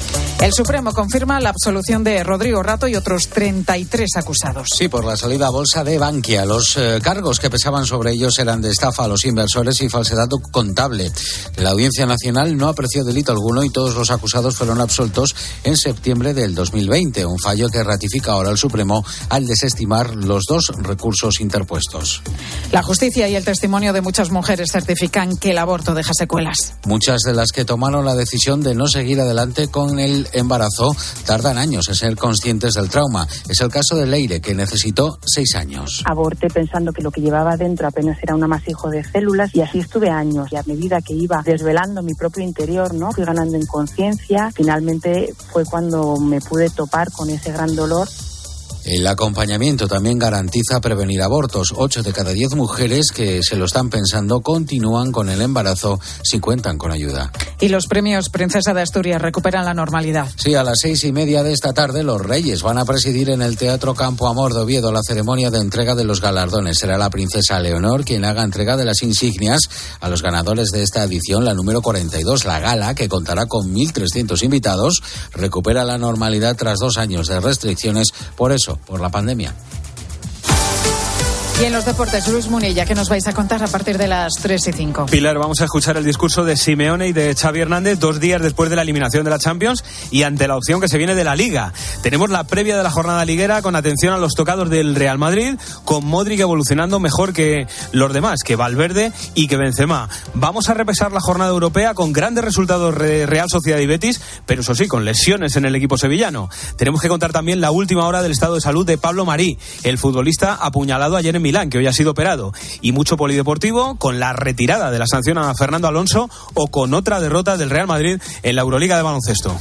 El Supremo confirma la absolución de Rodrigo Rato y otros treinta y tres acusados. Sí, por la salida a bolsa de Bankia. Los eh, cargos que pesaban sobre ellos eran de estafa a los inversores y falsedad contable. La Audiencia Nacional no apreció delito alguno y todos los acusados fueron absueltos en septiembre del dos mil veinte, un fallo que ratifica ahora el Supremo al desestimar los dos recursos interpuestos. La justicia y el testimonio de muchas mujeres certifican que el aborto deja secuelas. Muchas de las que tomaron la decisión de no seguir adelante con el embarazo tardan años en ser conscientes del trauma. Es el caso de Leire, que necesitó seis años. Aborté pensando que lo que llevaba dentro apenas era un amasijo de células y así estuve años. Y a medida que iba desvelando mi propio interior, ¿no?, fui ganando en conciencia. Finalmente fue cuando me pude topar con ese gran dolor. El acompañamiento también garantiza prevenir abortos. Ocho de cada diez mujeres que se lo están pensando continúan con el embarazo si cuentan con ayuda. Y los premios Princesa de Asturias recuperan la normalidad. Sí, a las seis y media de esta tarde los Reyes van a presidir en el Teatro Campo Amor de Oviedo la ceremonia de entrega de los galardones. Será la princesa Leonor quien haga entrega de las insignias a los ganadores de esta edición, la número cuarenta y dos. La gala, que contará con mil trescientos invitados, recupera la normalidad tras dos años de restricciones. Por eso, por la pandemia. Y en los deportes, Luis Munilla, ¿qué nos vais a contar a partir de las tres y cinco? Pilar, vamos a escuchar el discurso de Simeone y de Xavi Hernández dos días después de la eliminación de la Champions y ante la opción que se viene de la Liga. Tenemos la previa de la jornada liguera con atención a los tocados del Real Madrid, con Modric evolucionando mejor que los demás, que Valverde y que Benzema. Vamos a repasar la jornada europea con grandes resultados de Real Sociedad y Betis, pero eso sí, con lesiones en el equipo sevillano. Tenemos que contar también la última hora del estado de salud de Pablo Marí, el futbolista apuñalado ayer en Milán, que hoy ha sido operado, y mucho polideportivo con la retirada de la sanción a Fernando Alonso o con otra derrota del Real Madrid en la Euroliga de baloncesto.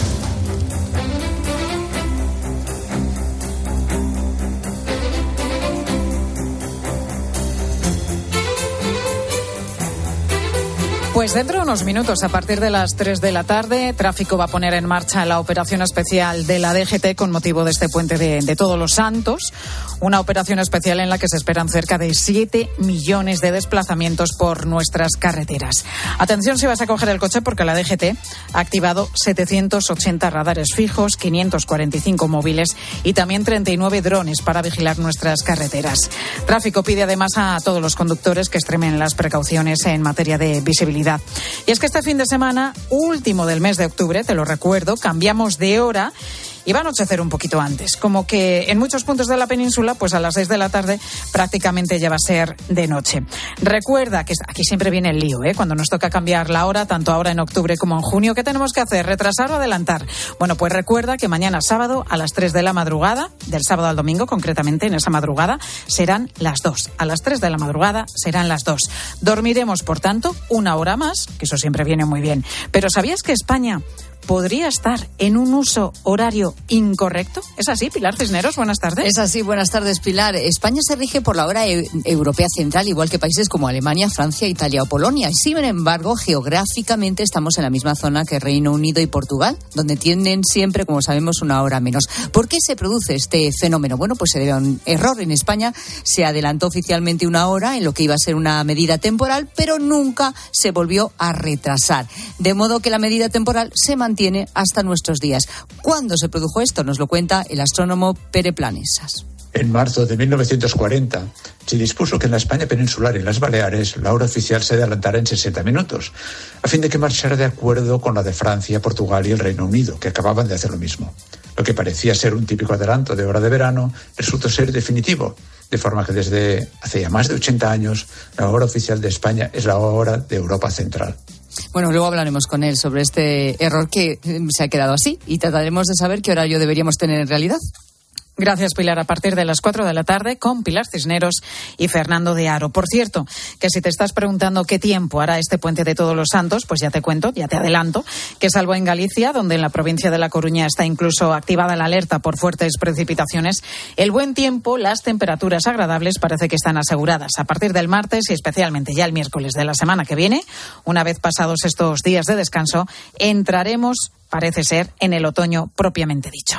Pues dentro de unos minutos, a partir de las tres de la tarde, Tráfico va a poner en marcha la operación especial de la D G T con motivo de este puente de, de Todos los Santos. Una operación especial en la que se esperan cerca de siete millones de desplazamientos por nuestras carreteras. Atención si vas a coger el coche, porque la D G T ha activado setecientos ochenta radares fijos, quinientos cuarenta y cinco móviles y también treinta y nueve drones para vigilar nuestras carreteras. Tráfico pide además a todos los conductores que extremen las precauciones en materia de visibilidad. Y es que este fin de semana, último del mes de octubre, te lo recuerdo, cambiamos de hora y va a anochecer un poquito antes. Como que en muchos puntos de la península, pues a las seis de la tarde prácticamente ya va a ser de noche. Recuerda que aquí siempre viene el lío, ¿eh? Cuando nos toca cambiar la hora, tanto ahora en octubre como en junio. ¿Qué tenemos que hacer? ¿Retrasar o adelantar? Bueno, pues recuerda que mañana sábado a las tres de la madrugada, del sábado al domingo concretamente, en esa madrugada, serán las dos. A las tres de la madrugada serán las dos. Dormiremos, por tanto, una hora más, que eso siempre viene muy bien. Pero ¿sabías que España podría estar en un uso horario incorrecto? ¿Es así, Pilar Cisneros? Buenas tardes. Es así, buenas tardes, Pilar. España se rige por la hora e- europea central, igual que países como Alemania, Francia, Italia o Polonia. Y sin embargo, geográficamente estamos en la misma zona que Reino Unido y Portugal, donde tienen siempre, como sabemos, una hora menos. ¿Por qué se produce este fenómeno? Bueno, pues se debe a un error. En España se adelantó oficialmente una hora en lo que iba a ser una medida temporal, pero nunca se volvió a retrasar. De modo que la medida temporal se mantiene tiene hasta nuestros días. ¿Cuándo se produjo esto? Nos lo cuenta el astrónomo Pere Planesas. En marzo de mil novecientos cuarenta se dispuso que en la España peninsular y en las Baleares la hora oficial se adelantara en sesenta minutos, a fin de que marchara de acuerdo con la de Francia, Portugal y el Reino Unido, que acababan de hacer lo mismo. Lo que parecía ser un típico adelanto de hora de verano resultó ser definitivo, de forma que desde hace ya más de ochenta años la hora oficial de España es la hora de Europa Central. Bueno, luego hablaremos con él sobre este error que se ha quedado así y trataremos de saber qué horario deberíamos tener en realidad. Gracias, Pilar. A partir de las cuatro de la tarde con Pilar Cisneros y Fernando de Aro. Por cierto, que si te estás preguntando qué tiempo hará este puente de Todos los Santos, pues ya te cuento, ya te adelanto, que salvo en Galicia, donde en la provincia de La Coruña está incluso activada la alerta por fuertes precipitaciones, el buen tiempo, las temperaturas agradables parece que están aseguradas. A partir del martes y especialmente ya el miércoles de la semana que viene, una vez pasados estos días de descanso, entraremos, parece ser, en el otoño propiamente dicho.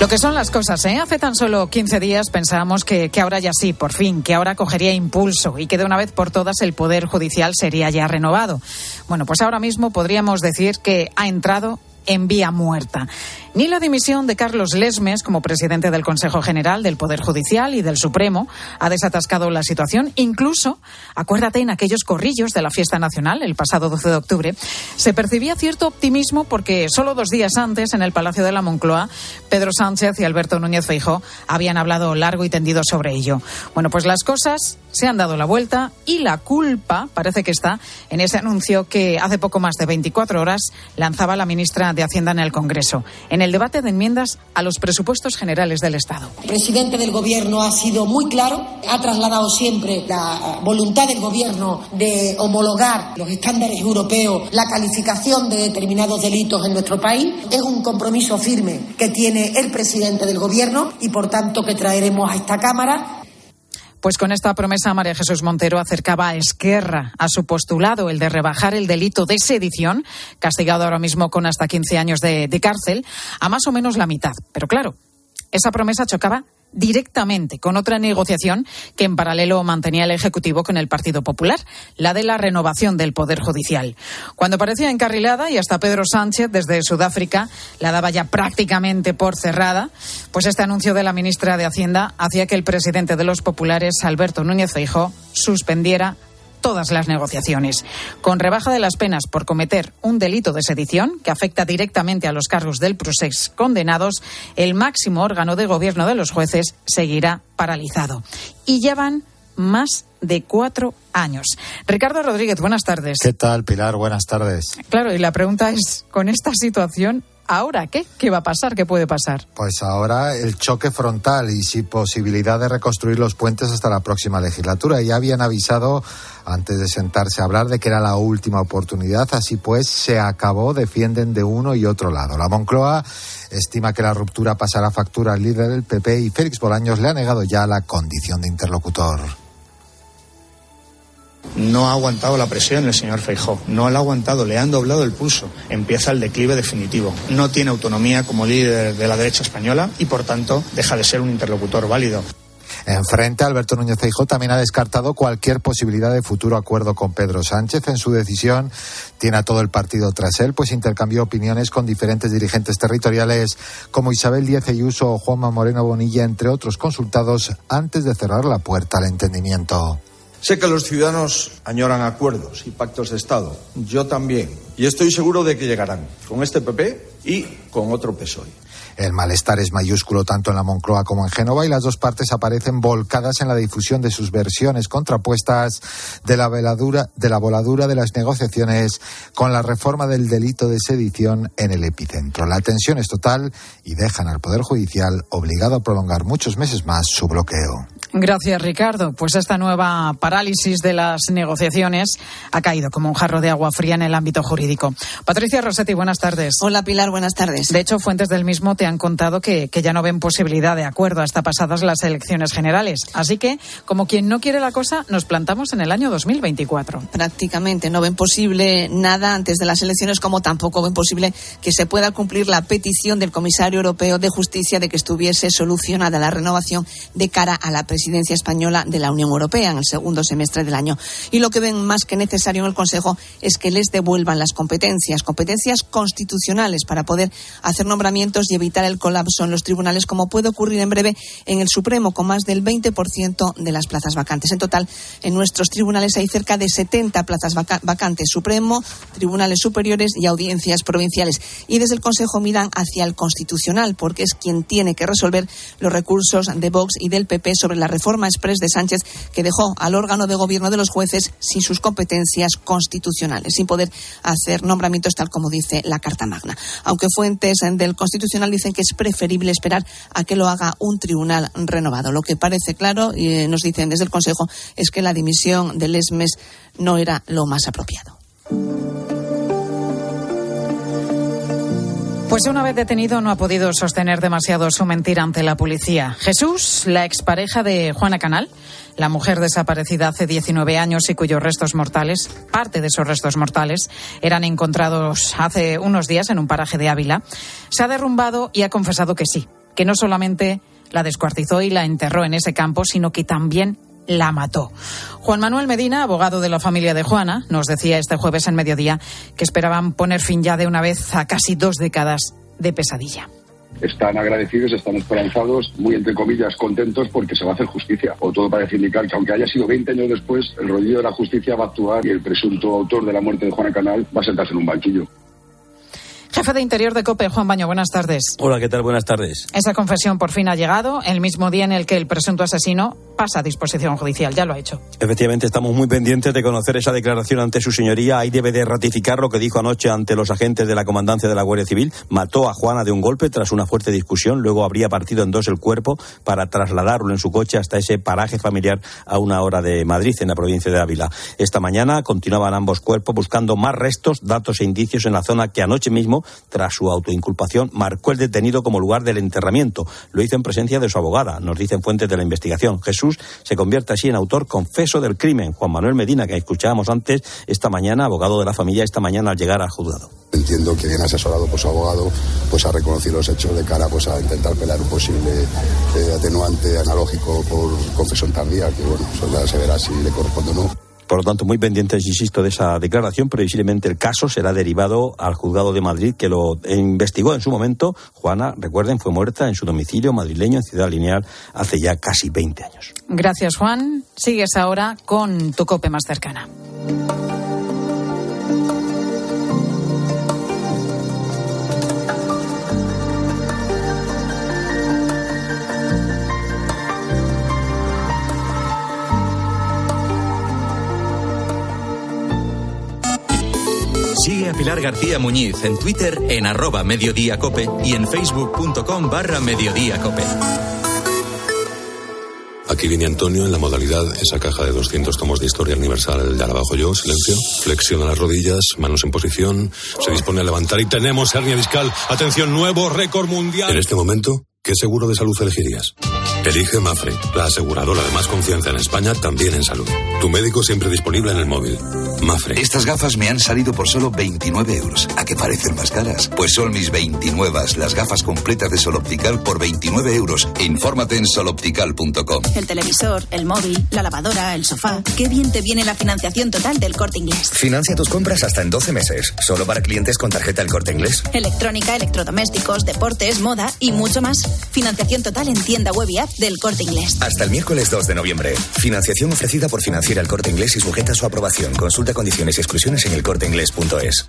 Lo que son las cosas, ¿eh? Hace tan solo quince días pensábamos que, que ahora ya sí, por fin, que ahora cogería impulso y que de una vez por todas el Poder Judicial sería ya renovado. Bueno, pues ahora mismo podríamos decir que ha entrado en vía muerta. Ni la dimisión de Carlos Lesmes como presidente del Consejo General del Poder Judicial y del Supremo ha desatascado la situación. Incluso, acuérdate, en aquellos corrillos de la fiesta nacional el pasado doce de octubre, se percibía cierto optimismo porque solo dos días antes, en el Palacio de la Moncloa, Pedro Sánchez y Alberto Núñez Feijóo habían hablado largo y tendido sobre ello. Bueno, pues las cosas se han dado la vuelta y la culpa parece que está en ese anuncio que hace poco más de veinticuatro horas lanzaba la ministra de Hacienda en el Congreso, en el debate de enmiendas a los presupuestos generales del Estado. El presidente del Gobierno ha sido muy claro, ha trasladado siempre la voluntad del Gobierno de homologar los estándares europeos, la calificación de determinados delitos en nuestro país. Es un compromiso firme que tiene el presidente del Gobierno y, por tanto, que traeremos a esta Cámara. Pues con esta promesa, María Jesús Montero acercaba a Esquerra a su postulado, el de rebajar el delito de sedición, castigado ahora mismo con hasta quince años de, de cárcel, a más o menos la mitad. Pero claro, esa promesa chocaba directamente con otra negociación que en paralelo mantenía el Ejecutivo con el Partido Popular, la de la renovación del Poder Judicial. Cuando parecía encarrilada y hasta Pedro Sánchez desde Sudáfrica la daba ya prácticamente por cerrada, pues este anuncio de la ministra de Hacienda hacía que el presidente de los populares, Alberto Núñez Feijóo, suspendiera todas las negociaciones. Con rebaja de las penas por cometer un delito de sedición que afecta directamente a los cargos del procés condenados, el máximo órgano de gobierno de los jueces seguirá paralizado. Y ya van más de cuatro años. Ricardo Rodríguez, buenas tardes. ¿Qué tal, Pilar? Buenas tardes. Claro, y la pregunta es, con esta situación, ¿ahora qué? ¿Qué va a pasar? ¿Qué puede pasar? Pues ahora el choque frontal y sin posibilidad de reconstruir los puentes hasta la próxima legislatura. Ya habían avisado antes de sentarse a hablar de que era la última oportunidad. Así pues, se acabó, defienden de uno y otro lado. La Moncloa estima que la ruptura pasará factura al líder del P P y Félix Bolaños le ha negado ya la condición de interlocutor. No ha aguantado la presión el señor Feijóo, no la ha aguantado, le han doblado el pulso. Empieza el declive definitivo. No tiene autonomía como líder de la derecha española y, por tanto, deja de ser un interlocutor válido. Enfrente, Alberto Núñez Feijóo también ha descartado cualquier posibilidad de futuro acuerdo con Pedro Sánchez. En su decisión tiene a todo el partido tras él, pues intercambió opiniones con diferentes dirigentes territoriales como Isabel Díaz Ayuso o Juanma Moreno Bonilla, entre otros consultados, antes de cerrar la puerta al entendimiento. Sé que los ciudadanos añoran acuerdos y pactos de Estado. Yo también. Y estoy seguro de que llegarán con este P P y con otro P S O E. El malestar es mayúsculo tanto en la Moncloa como en Génova y las dos partes aparecen volcadas en la difusión de sus versiones contrapuestas de la veladura, de la voladura de las negociaciones con la reforma del delito de sedición en el epicentro. La tensión es total y dejan al Poder Judicial obligado a prolongar muchos meses más su bloqueo. Gracias, Ricardo. Pues esta nueva parálisis de las negociaciones ha caído como un jarro de agua fría en el ámbito jurídico. Patricia Rossetti, buenas tardes. Hola, Pilar, buenas tardes. De hecho, fuentes del mismo te han contado que, que ya no ven posibilidad de acuerdo hasta pasadas las elecciones generales. Así que, como quien no quiere la cosa, nos plantamos en el año dos mil veinticuatro. Prácticamente no ven posible nada antes de las elecciones, como tampoco ven posible que se pueda cumplir la petición del comisario europeo de Justicia de que estuviese solucionada la renovación de cara a la presidencia española de la Unión Europea en el segundo semestre del año. Y lo que ven más que necesario en el Consejo es que les devuelvan las competencias, competencias constitucionales para poder hacer nombramientos y evitar el colapso en los tribunales, como puede ocurrir en breve en el Supremo, con más del veinte por ciento de las plazas vacantes. En total, en nuestros tribunales hay cerca de setenta plazas vaca- vacantes, Supremo, tribunales superiores y audiencias provinciales. Y desde el Consejo miran hacia el Constitucional, porque es quien tiene que resolver los recursos de Vox y del P P sobre la reforma exprés de Sánchez, que dejó al órgano de gobierno de los jueces sin sus competencias constitucionales, sin poder hacer nombramientos tal como dice la Carta Magna. Aunque fuentes del Constitucional dicen que es preferible esperar a que lo haga un tribunal renovado. Lo que parece claro, y eh, nos dicen desde el Consejo, es que la dimisión de Lesmes no era lo más apropiado. Pues una vez detenido no ha podido sostener demasiado su mentira ante la policía. Jesús, la expareja de Juana Canal, la mujer desaparecida hace diecinueve años y cuyos restos mortales, parte de esos restos mortales, eran encontrados hace unos días en un paraje de Ávila, se ha derrumbado y ha confesado que sí, que no solamente la descuartizó y la enterró en ese campo, sino que también la mató. Juan Manuel Medina, abogado de la familia de Juana, nos decía este jueves en Mediodía que esperaban poner fin ya de una vez a casi dos décadas de pesadilla. Están agradecidos, están esperanzados, muy entre comillas contentos porque se va a hacer justicia. O todo parece indicar que aunque haya sido veinte años después, el rodillo de la justicia va a actuar y el presunto autor de la muerte de Juana Canal va a sentarse en un banquillo. Jefe de Interior de COPE, Juan Baño, buenas tardes. Hola, ¿qué tal? Buenas tardes. Esa confesión por fin ha llegado, el mismo día en el que el presunto asesino pasa a disposición judicial, ya lo ha hecho. Efectivamente, estamos muy pendientes de conocer esa declaración ante su señoría. Ahí debe de ratificar lo que dijo anoche ante los agentes de la Comandancia de la Guardia Civil. Mató a Juana de un golpe tras una fuerte discusión, luego habría partido en dos el cuerpo para trasladarlo en su coche hasta ese paraje familiar a una hora de Madrid, en la provincia de Ávila. Esta mañana continuaban ambos cuerpos buscando más restos, datos e indicios en la zona que anoche mismo, tras su autoinculpación, marcó el detenido como lugar del enterramiento. Lo hizo en presencia de su abogada, nos dicen fuentes de la investigación. Jesús se convierte así en autor confeso del crimen. Juan Manuel Medina, que escuchábamos antes, esta mañana, abogado de la familia, esta mañana al llegar al juzgado. Entiendo que bien asesorado por su abogado, pues ha reconocido los hechos de cara pues a intentar pelar un posible eh, atenuante analógico por confesión tardía, que bueno, eso ya se verá si le corresponde o no. Por lo tanto, muy pendientes, insisto, de esa declaración. Previsiblemente el caso será derivado al juzgado de Madrid, que lo investigó en su momento. Juana, recuerden, fue muerta en su domicilio madrileño, en Ciudad Lineal, hace ya casi veinte años. Gracias, Juan. Sigues ahora con tu COPE más cercana. Sigue a Pilar García Muñiz en Twitter en arroba mediodíacope y en facebook.com barra mediodíacope. Aquí viene Antonio en la modalidad, esa caja de doscientos tomos de historia universal. Ya la bajo yo, silencio. Flexiona las rodillas, manos en posición. Se dispone a levantar y tenemos hernia discal. Atención, nuevo récord mundial. En este momento, ¿qué seguro de salud elegirías? Elige Mafre, la aseguradora de más confianza en España, también en salud. Tu médico siempre disponible en el móvil. Mafre. Estas gafas me han salido por solo veintinueve euros. ¿A qué parecen más caras? Pues son mis veintinueve, las gafas completas de Sol Optical por veintinueve euros. Infórmate en sol optical punto com. El televisor, el móvil, la lavadora, el sofá. Qué bien te viene la financiación total del Corte Inglés. Financia tus compras hasta en doce meses. Solo para clientes con tarjeta El Corte Inglés. Electrónica, electrodomésticos, deportes, moda y mucho más. Financiación total en tienda web y app del Corte Inglés. Hasta el miércoles dos de noviembre. Financiación ofrecida por Financiera El Corte Inglés y sujeta a su aprobación. Consulta condiciones y exclusiones en el corte inglés punto es.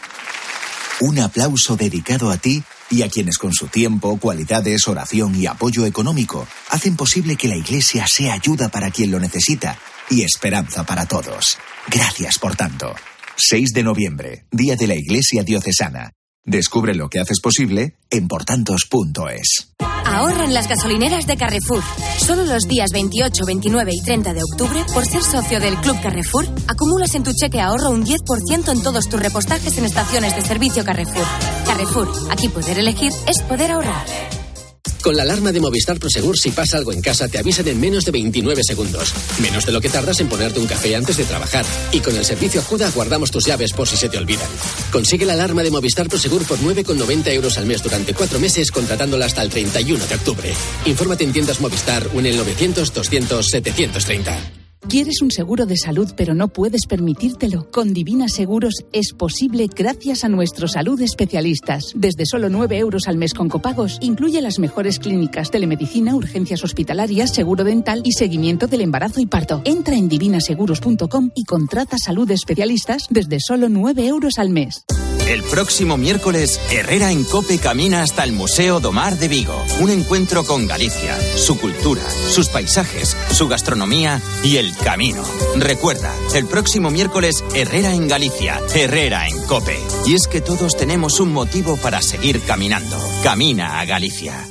Un aplauso dedicado a ti y a quienes con su tiempo, cualidades, oración y apoyo económico hacen posible que la Iglesia sea ayuda para quien lo necesita y esperanza para todos. Gracias por tanto. seis de noviembre, Día de la Iglesia Diocesana. Descubre lo que haces posible en portantos punto es. Ahorra en las gasolineras de Carrefour. Solo los días veintiocho, veintinueve y treinta de octubre, por ser socio del Club Carrefour, acumulas en tu cheque ahorro un diez por ciento en todos tus repostajes en estaciones de servicio Carrefour. Carrefour, aquí poder elegir es poder ahorrar. Con la alarma de Movistar Prosegur, si pasa algo en casa, te avisan en menos de veintinueve segundos. Menos de lo que tardas en ponerte un café antes de trabajar. Y con el servicio Ajuda guardamos tus llaves por si se te olvidan. Consigue la alarma de Movistar Prosegur por nueve con noventa euros al mes durante cuatro meses, contratándola hasta el treinta y uno de octubre. Infórmate en tiendas Movistar o en el novecientos, doscientos, setecientos treinta. ¿Quieres un seguro de salud pero no puedes permitírtelo? Con Divina Seguros es posible gracias a nuestros salud especialistas. Desde solo nueve euros al mes con copagos, incluye las mejores clínicas, telemedicina, urgencias hospitalarias, seguro dental y seguimiento del embarazo y parto. Entra en divina seguros punto com y contrata salud especialistas desde solo nueve euros al mes. El próximo miércoles, Herrera en COPE camina hasta el Museo do Mar de Vigo. Un encuentro con Galicia, su cultura, sus paisajes, su gastronomía y el camino. Recuerda, el próximo miércoles, Herrera en Galicia, Herrera en COPE. Y es que todos tenemos un motivo para seguir caminando. Camina a Galicia.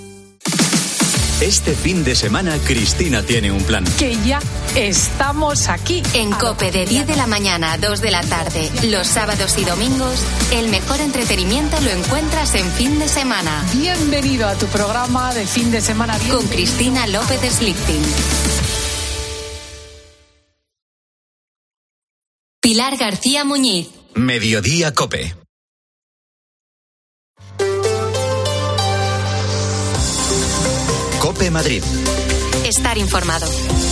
Este fin de semana, Cristina tiene un plan. Que ya estamos aquí. En COPE, de diez de la mañana a dos de la tarde, los sábados y domingos, el mejor entretenimiento lo encuentras en fin de semana. Bienvenido a tu programa de fin de semana. Con Cristina López Slichting. Pilar García Muñiz. Mediodía COPE. COPE Madrid. Estar informado.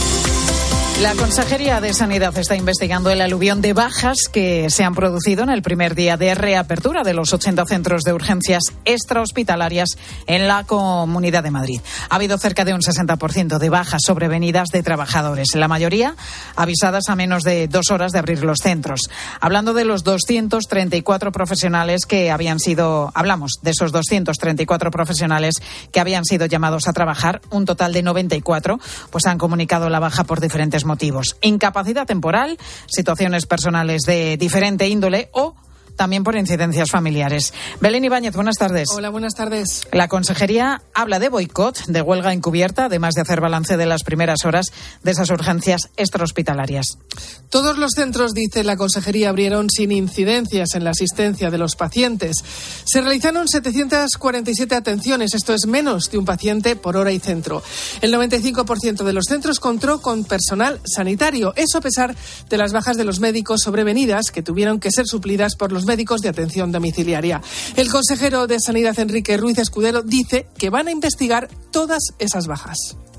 La Consejería de Sanidad está investigando el aluvión de bajas que se han producido en el primer día de reapertura de los ochenta centros de urgencias extrahospitalarias en la Comunidad de Madrid. Ha habido cerca de un sesenta por ciento de bajas sobrevenidas de trabajadores, la mayoría avisadas a menos de dos horas de abrir los centros. Hablando de los doscientos treinta y cuatro profesionales que habían sido, hablamos de esos doscientos treinta y cuatro profesionales que habían sido llamados a trabajar, un total de noventa y cuatro, pues han comunicado la baja por diferentes motivos. Incapacidad temporal, situaciones personales de diferente índole o también por incidencias familiares. Belén Ibáñez, buenas tardes. Hola, buenas tardes. La Consejería habla de boicot, de huelga encubierta, además de hacer balance de las primeras horas de esas urgencias extrahospitalarias. Todos los centros, dice la Consejería, abrieron sin incidencias en la asistencia de los pacientes. Se realizaron setecientas cuarenta y siete atenciones, esto es menos de un paciente por hora y centro. El noventa y cinco por ciento de los centros contó con personal sanitario, eso a pesar de las bajas de los médicos sobrevenidas que tuvieron que ser suplidas por los médicos de atención domiciliaria. El consejero de Sanidad, Enrique Ruiz Escudero, dice que van a investigar todas esas bajas.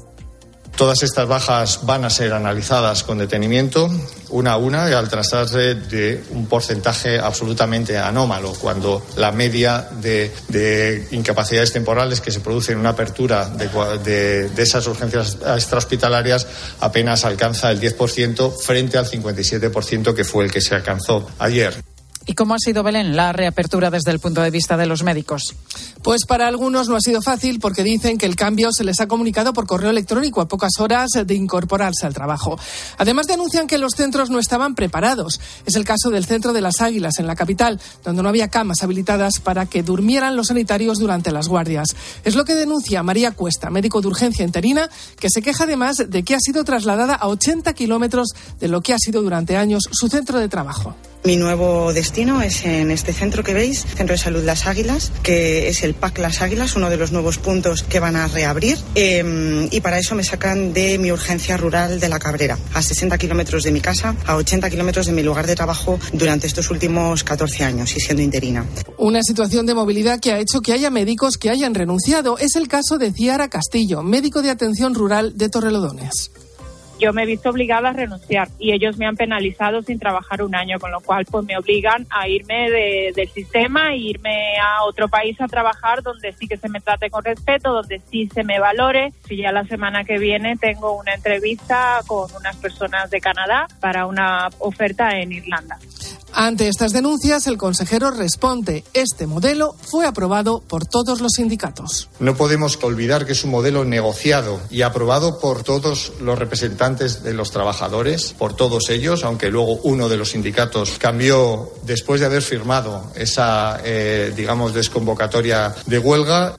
Todas estas bajas van a ser analizadas con detenimiento, una a una, y al tratarse de un porcentaje absolutamente anómalo, cuando la media de, de incapacidades temporales que se producen en una apertura de, de, de esas urgencias extrahospitalarias apenas alcanza el diez por ciento frente al cincuenta y siete por ciento que fue el que se alcanzó ayer. ¿Y cómo ha sido, Belén, la reapertura desde el punto de vista de los médicos? Pues para algunos no ha sido fácil porque dicen que el cambio se les ha comunicado por correo electrónico a pocas horas de incorporarse al trabajo. Además, denuncian que los centros no estaban preparados. Es el caso del Centro de las Águilas, en la capital, donde no había camas habilitadas para que durmieran los sanitarios durante las guardias. Es lo que denuncia María Cuesta, médico de urgencia interina, que se queja además de que ha sido trasladada a ochenta kilómetros de lo que ha sido durante años su centro de trabajo. Mi nuevo destino es en este centro que veis, Centro de Salud Las Águilas, que es el P A C Las Águilas, uno de los nuevos puntos que van a reabrir. Eh, y para eso me sacan de mi urgencia rural de La Cabrera, a sesenta kilómetros de mi casa, a ochenta kilómetros de mi lugar de trabajo durante estos últimos catorce años y siendo interina. Una situación de movilidad que ha hecho que haya médicos que hayan renunciado. Es el caso de Ciara Castillo, médico de atención rural de Torrelodones. Yo me he visto obligada a renunciar y ellos me han penalizado sin trabajar un año, con lo cual pues me obligan a irme de, del sistema e irme a otro país a trabajar donde sí que se me trate con respeto, donde sí se me valore. Y ya la semana que viene tengo una entrevista con unas personas de Canadá para una oferta en Irlanda. Ante estas denuncias, el consejero responde: este modelo fue aprobado por todos los sindicatos. No podemos olvidar que es un modelo negociado y aprobado por todos los representantes de los trabajadores, por todos ellos, aunque luego uno de los sindicatos cambió después de haber firmado esa, eh, digamos, desconvocatoria de huelga.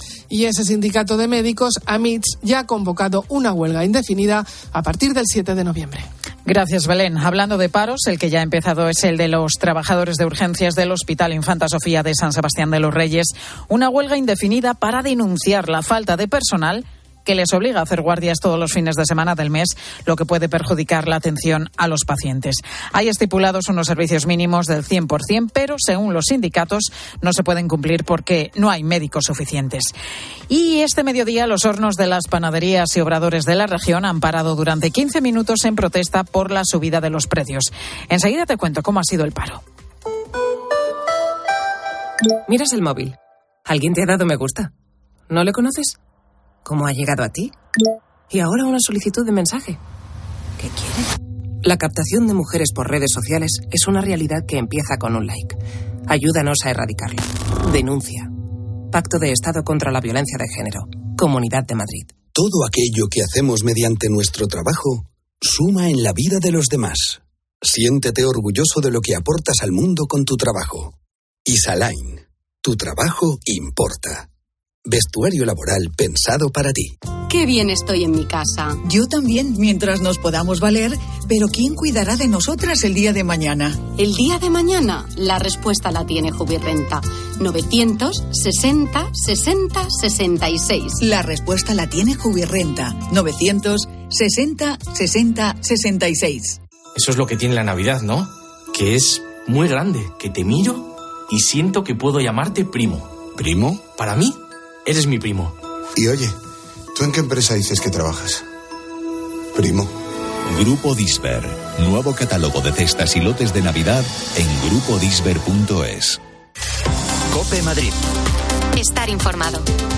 Y ese sindicato de médicos, AMITS, ya ha convocado una huelga indefinida a partir del siete de noviembre. Gracias, Belén. Hablando de paros, el que ya ha empezado es el de los trabajadores de urgencias del Hospital Infanta Sofía de San Sebastián de los Reyes. Una huelga indefinida para denunciar la falta de personal que les obliga a hacer guardias todos los fines de semana del mes, lo que puede perjudicar la atención a los pacientes. Hay estipulados unos servicios mínimos del cien por ciento, pero según los sindicatos no se pueden cumplir porque no hay médicos suficientes. Y este mediodía los hornos de las panaderías y obradores de la región han parado durante quince minutos en protesta por la subida de los precios. Enseguida te cuento cómo ha sido el paro. Miras el móvil. ¿Alguien te ha dado me gusta? ¿No le conoces? ¿Cómo ha llegado a ti? Y ahora una solicitud de mensaje. ¿Qué quiere? La captación de mujeres por redes sociales es una realidad que empieza con un like. Ayúdanos a erradicarla. Denuncia. Pacto de Estado contra la Violencia de Género. Comunidad de Madrid. Todo aquello que hacemos mediante nuestro trabajo suma en la vida de los demás. Siéntete orgulloso de lo que aportas al mundo con tu trabajo. Isaline. Tu trabajo importa. Vestuario laboral pensado para ti. Qué bien estoy en mi casa. Yo también, mientras nos podamos valer, pero ¿quién cuidará de nosotras el día de mañana? El día de mañana, la respuesta la tiene Jubirrenta. novecientos sesenta sesenta sesenta y seis. La respuesta la tiene Jubirrenta. novecientos sesenta sesenta sesenta y seis. Eso es lo que tiene la Navidad, ¿no? Que es muy grande, que te miro y siento que puedo llamarte primo. ¿Primo? Para mí, eres mi primo. Y oye, ¿Tú en qué empresa dices que trabajas? Primo. Grupo Disver. Nuevo catálogo de cestas y lotes de Navidad en grupo disver punto es. COPE Madrid. Estar informado.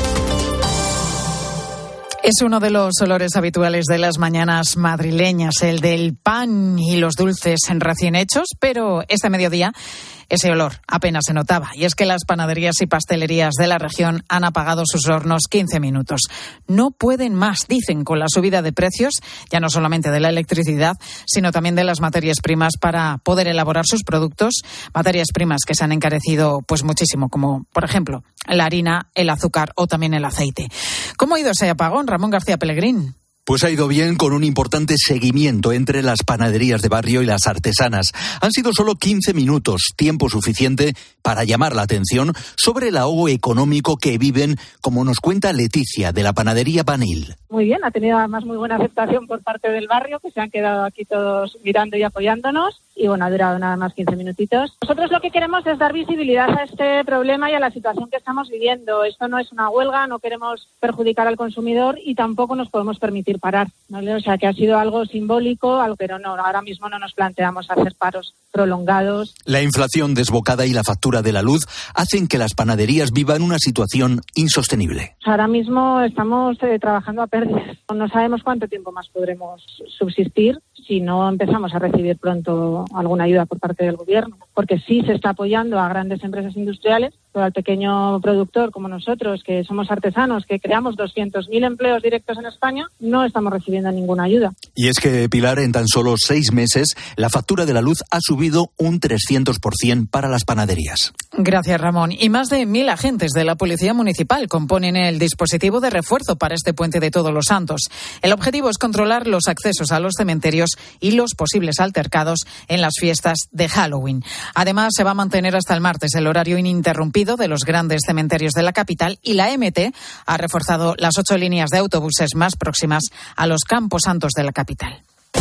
Es uno de los olores habituales de las mañanas madrileñas, el del pan y los dulces recién hechos, pero este mediodía ese olor apenas se notaba. Y es que las panaderías y pastelerías de la región han apagado sus hornos quince minutos. No pueden más, dicen, con la subida de precios, ya no solamente de la electricidad, sino también de las materias primas para poder elaborar sus productos. Materias primas que se han encarecido pues muchísimo, como por ejemplo la harina, el azúcar o también el aceite. ¿Cómo ha ido ese apagón, Ramón García Pellegrín? Pues ha ido bien, con un importante seguimiento entre las panaderías de barrio y las artesanas. Han sido solo quince minutos, tiempo suficiente para llamar la atención sobre el ahogo económico que viven, como nos cuenta Leticia, de la panadería Panil. Muy bien, ha tenido además muy buena aceptación por parte del barrio, que se han quedado aquí todos mirando y apoyándonos. Y bueno, ha durado nada más quince minutitos. Nosotros lo que queremos es dar visibilidad a este problema y a la situación que estamos viviendo. Esto no es una huelga, no queremos perjudicar al consumidor y tampoco nos podemos permitir parar, ¿vale? O sea, que ha sido algo simbólico, pero no, ahora mismo no nos planteamos hacer paros prolongados. La inflación desbocada y la factura de la luz hacen que las panaderías vivan una situación insostenible. Ahora mismo estamos eh, trabajando a pérdidas. No sabemos cuánto tiempo más podremos subsistir si no empezamos a recibir pronto alguna ayuda por parte del gobierno, porque sí se está apoyando a grandes empresas industriales, pero al pequeño productor como nosotros, que somos artesanos, que creamos doscientos mil empleos directos en España, no estamos recibiendo ninguna ayuda. Y es que, Pilar, en tan solo seis meses, la factura de la luz ha subido un trescientos por ciento para las panaderías. Gracias, Ramón. Y más de mil agentes de la Policía Municipal componen el dispositivo de refuerzo para este puente de Todos los Santos. El objetivo es controlar los accesos a los cementerios y los posibles altercados en las fiestas de Halloween. Además, se va a mantener hasta el martes el horario ininterrumpido de los grandes cementerios de la capital y la M T ha reforzado las ocho líneas de autobuses más próximas a los camposantos de la capital.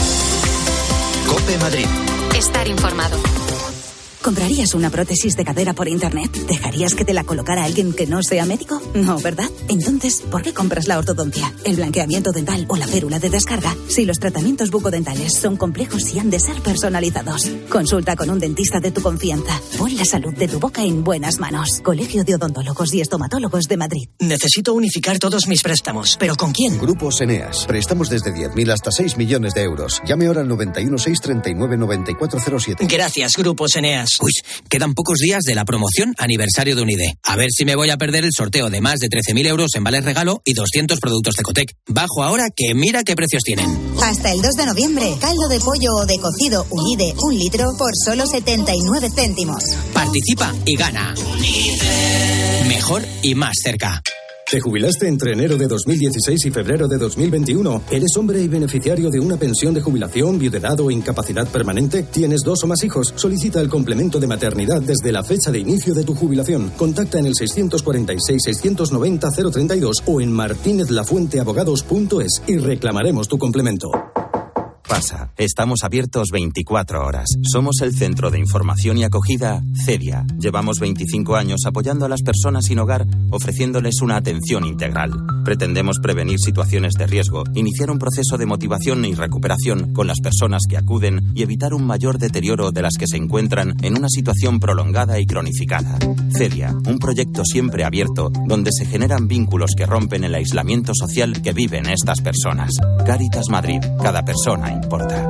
COPE Madrid. Estar informado. ¿Comprarías una prótesis de cadera por internet? ¿Dejarías que te la colocara alguien que no sea médico? No, ¿verdad? Entonces, ¿por qué compras la ortodoncia, el blanqueamiento dental o la férula de descarga? Si los tratamientos bucodentales son complejos y han de ser personalizados. Consulta con un dentista de tu confianza. Pon la salud de tu boca en buenas manos. Colegio de Odontólogos y Estomatólogos de Madrid. Necesito unificar todos mis préstamos. ¿Pero con quién? Grupos Eneas. Préstamos desde diez mil hasta seis millones de euros. Llame ahora al noventa y uno seis treinta y nueve noventa y cuatro cero siete. Gracias, Grupos Eneas. Uy, quedan pocos días de la promoción aniversario de Unide. A ver si me voy a perder el sorteo de más de trece mil euros en vales regalo y doscientos productos de Ecotec. Bajo ahora que mira qué precios tienen. Hasta el dos de noviembre, caldo de pollo o de cocido Unide un litro por solo setenta y nueve céntimos. Participa y gana. Unide. Mejor y más cerca. ¿Te jubilaste entre enero de dos mil dieciséis y febrero de dos mil veintiuno? ¿Eres hombre y beneficiario de una pensión de jubilación, viudedad o incapacidad permanente? ¿Tienes dos o más hijos? Solicita el complemento de maternidad desde la fecha de inicio de tu jubilación. Contacta en el seiscientos cuarenta y seis, seiscientos noventa, cero treinta y dos o en martinez lafuente abogados punto es y reclamaremos tu complemento. Pasa, estamos abiertos veinticuatro horas. Somos el Centro de Información y Acogida CEDIA. Llevamos veinticinco años apoyando a las personas sin hogar, ofreciéndoles una atención integral. Pretendemos prevenir situaciones de riesgo, iniciar un proceso de motivación y recuperación con las personas que acuden y evitar un mayor deterioro de las que se encuentran en una situación prolongada y cronificada. CEDIA, un proyecto siempre abierto donde se generan vínculos que rompen el aislamiento social que viven estas personas. Cáritas Madrid, cada persona importa.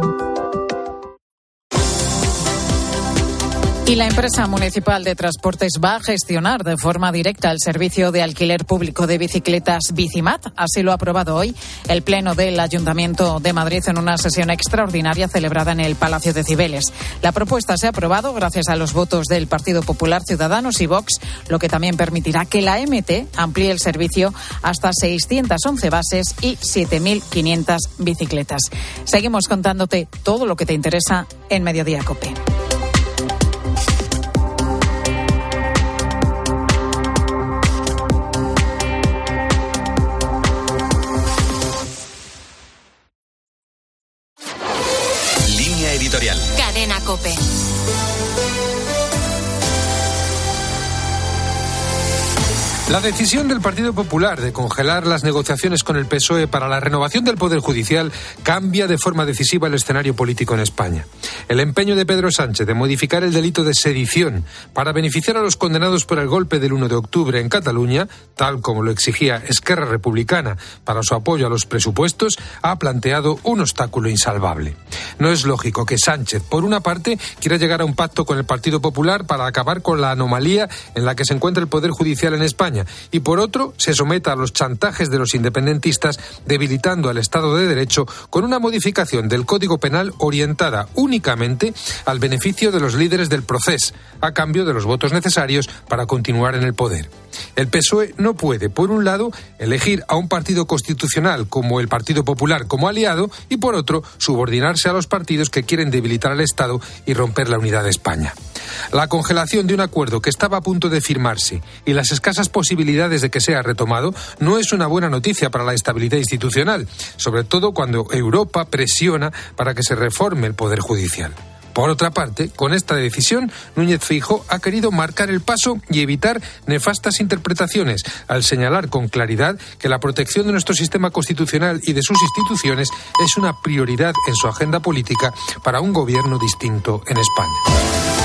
Y la empresa municipal de transportes va a gestionar de forma directa el servicio de alquiler público de bicicletas Bicimat. Así lo ha aprobado hoy el Pleno del Ayuntamiento de Madrid en una sesión extraordinaria celebrada en el Palacio de Cibeles. La propuesta se ha aprobado gracias a los votos del Partido Popular, Ciudadanos y Vox, lo que también permitirá que la M T amplíe el servicio hasta seiscientas once bases y siete mil quinientas bicicletas. Seguimos contándote todo lo que te interesa en Mediodía COPE. Editorial. Cadena COPE. La decisión del Partido Popular de congelar las negociaciones con el P S O E para la renovación del Poder Judicial cambia de forma decisiva el escenario político en España. El empeño de Pedro Sánchez de modificar el delito de sedición para beneficiar a los condenados por el golpe del uno de octubre en Cataluña, tal como lo exigía Esquerra Republicana para su apoyo a los presupuestos, ha planteado un obstáculo insalvable. No es lógico que Sánchez, por una parte, quiera llegar a un pacto con el Partido Popular para acabar con la anomalía en la que se encuentra el Poder Judicial en España, y por otro se someta a los chantajes de los independentistas, debilitando al Estado de Derecho con una modificación del Código Penal orientada únicamente al beneficio de los líderes del procés, a cambio de los votos necesarios para continuar en el poder. El P S O E no puede, por un lado, elegir a un partido constitucional como el Partido Popular como aliado y, por otro, subordinarse a los partidos que quieren debilitar al Estado y romper la unidad de España. La congelación de un acuerdo que estaba a punto de firmarse y las escasas posibilidades de que sea retomado no es una buena noticia para la estabilidad institucional, sobre todo cuando Europa presiona para que se reforme el Poder Judicial. Por otra parte, con esta decisión, Núñez Feijóo ha querido marcar el paso y evitar nefastas interpretaciones, al señalar con claridad que la protección de nuestro sistema constitucional y de sus instituciones es una prioridad en su agenda política para un gobierno distinto en España.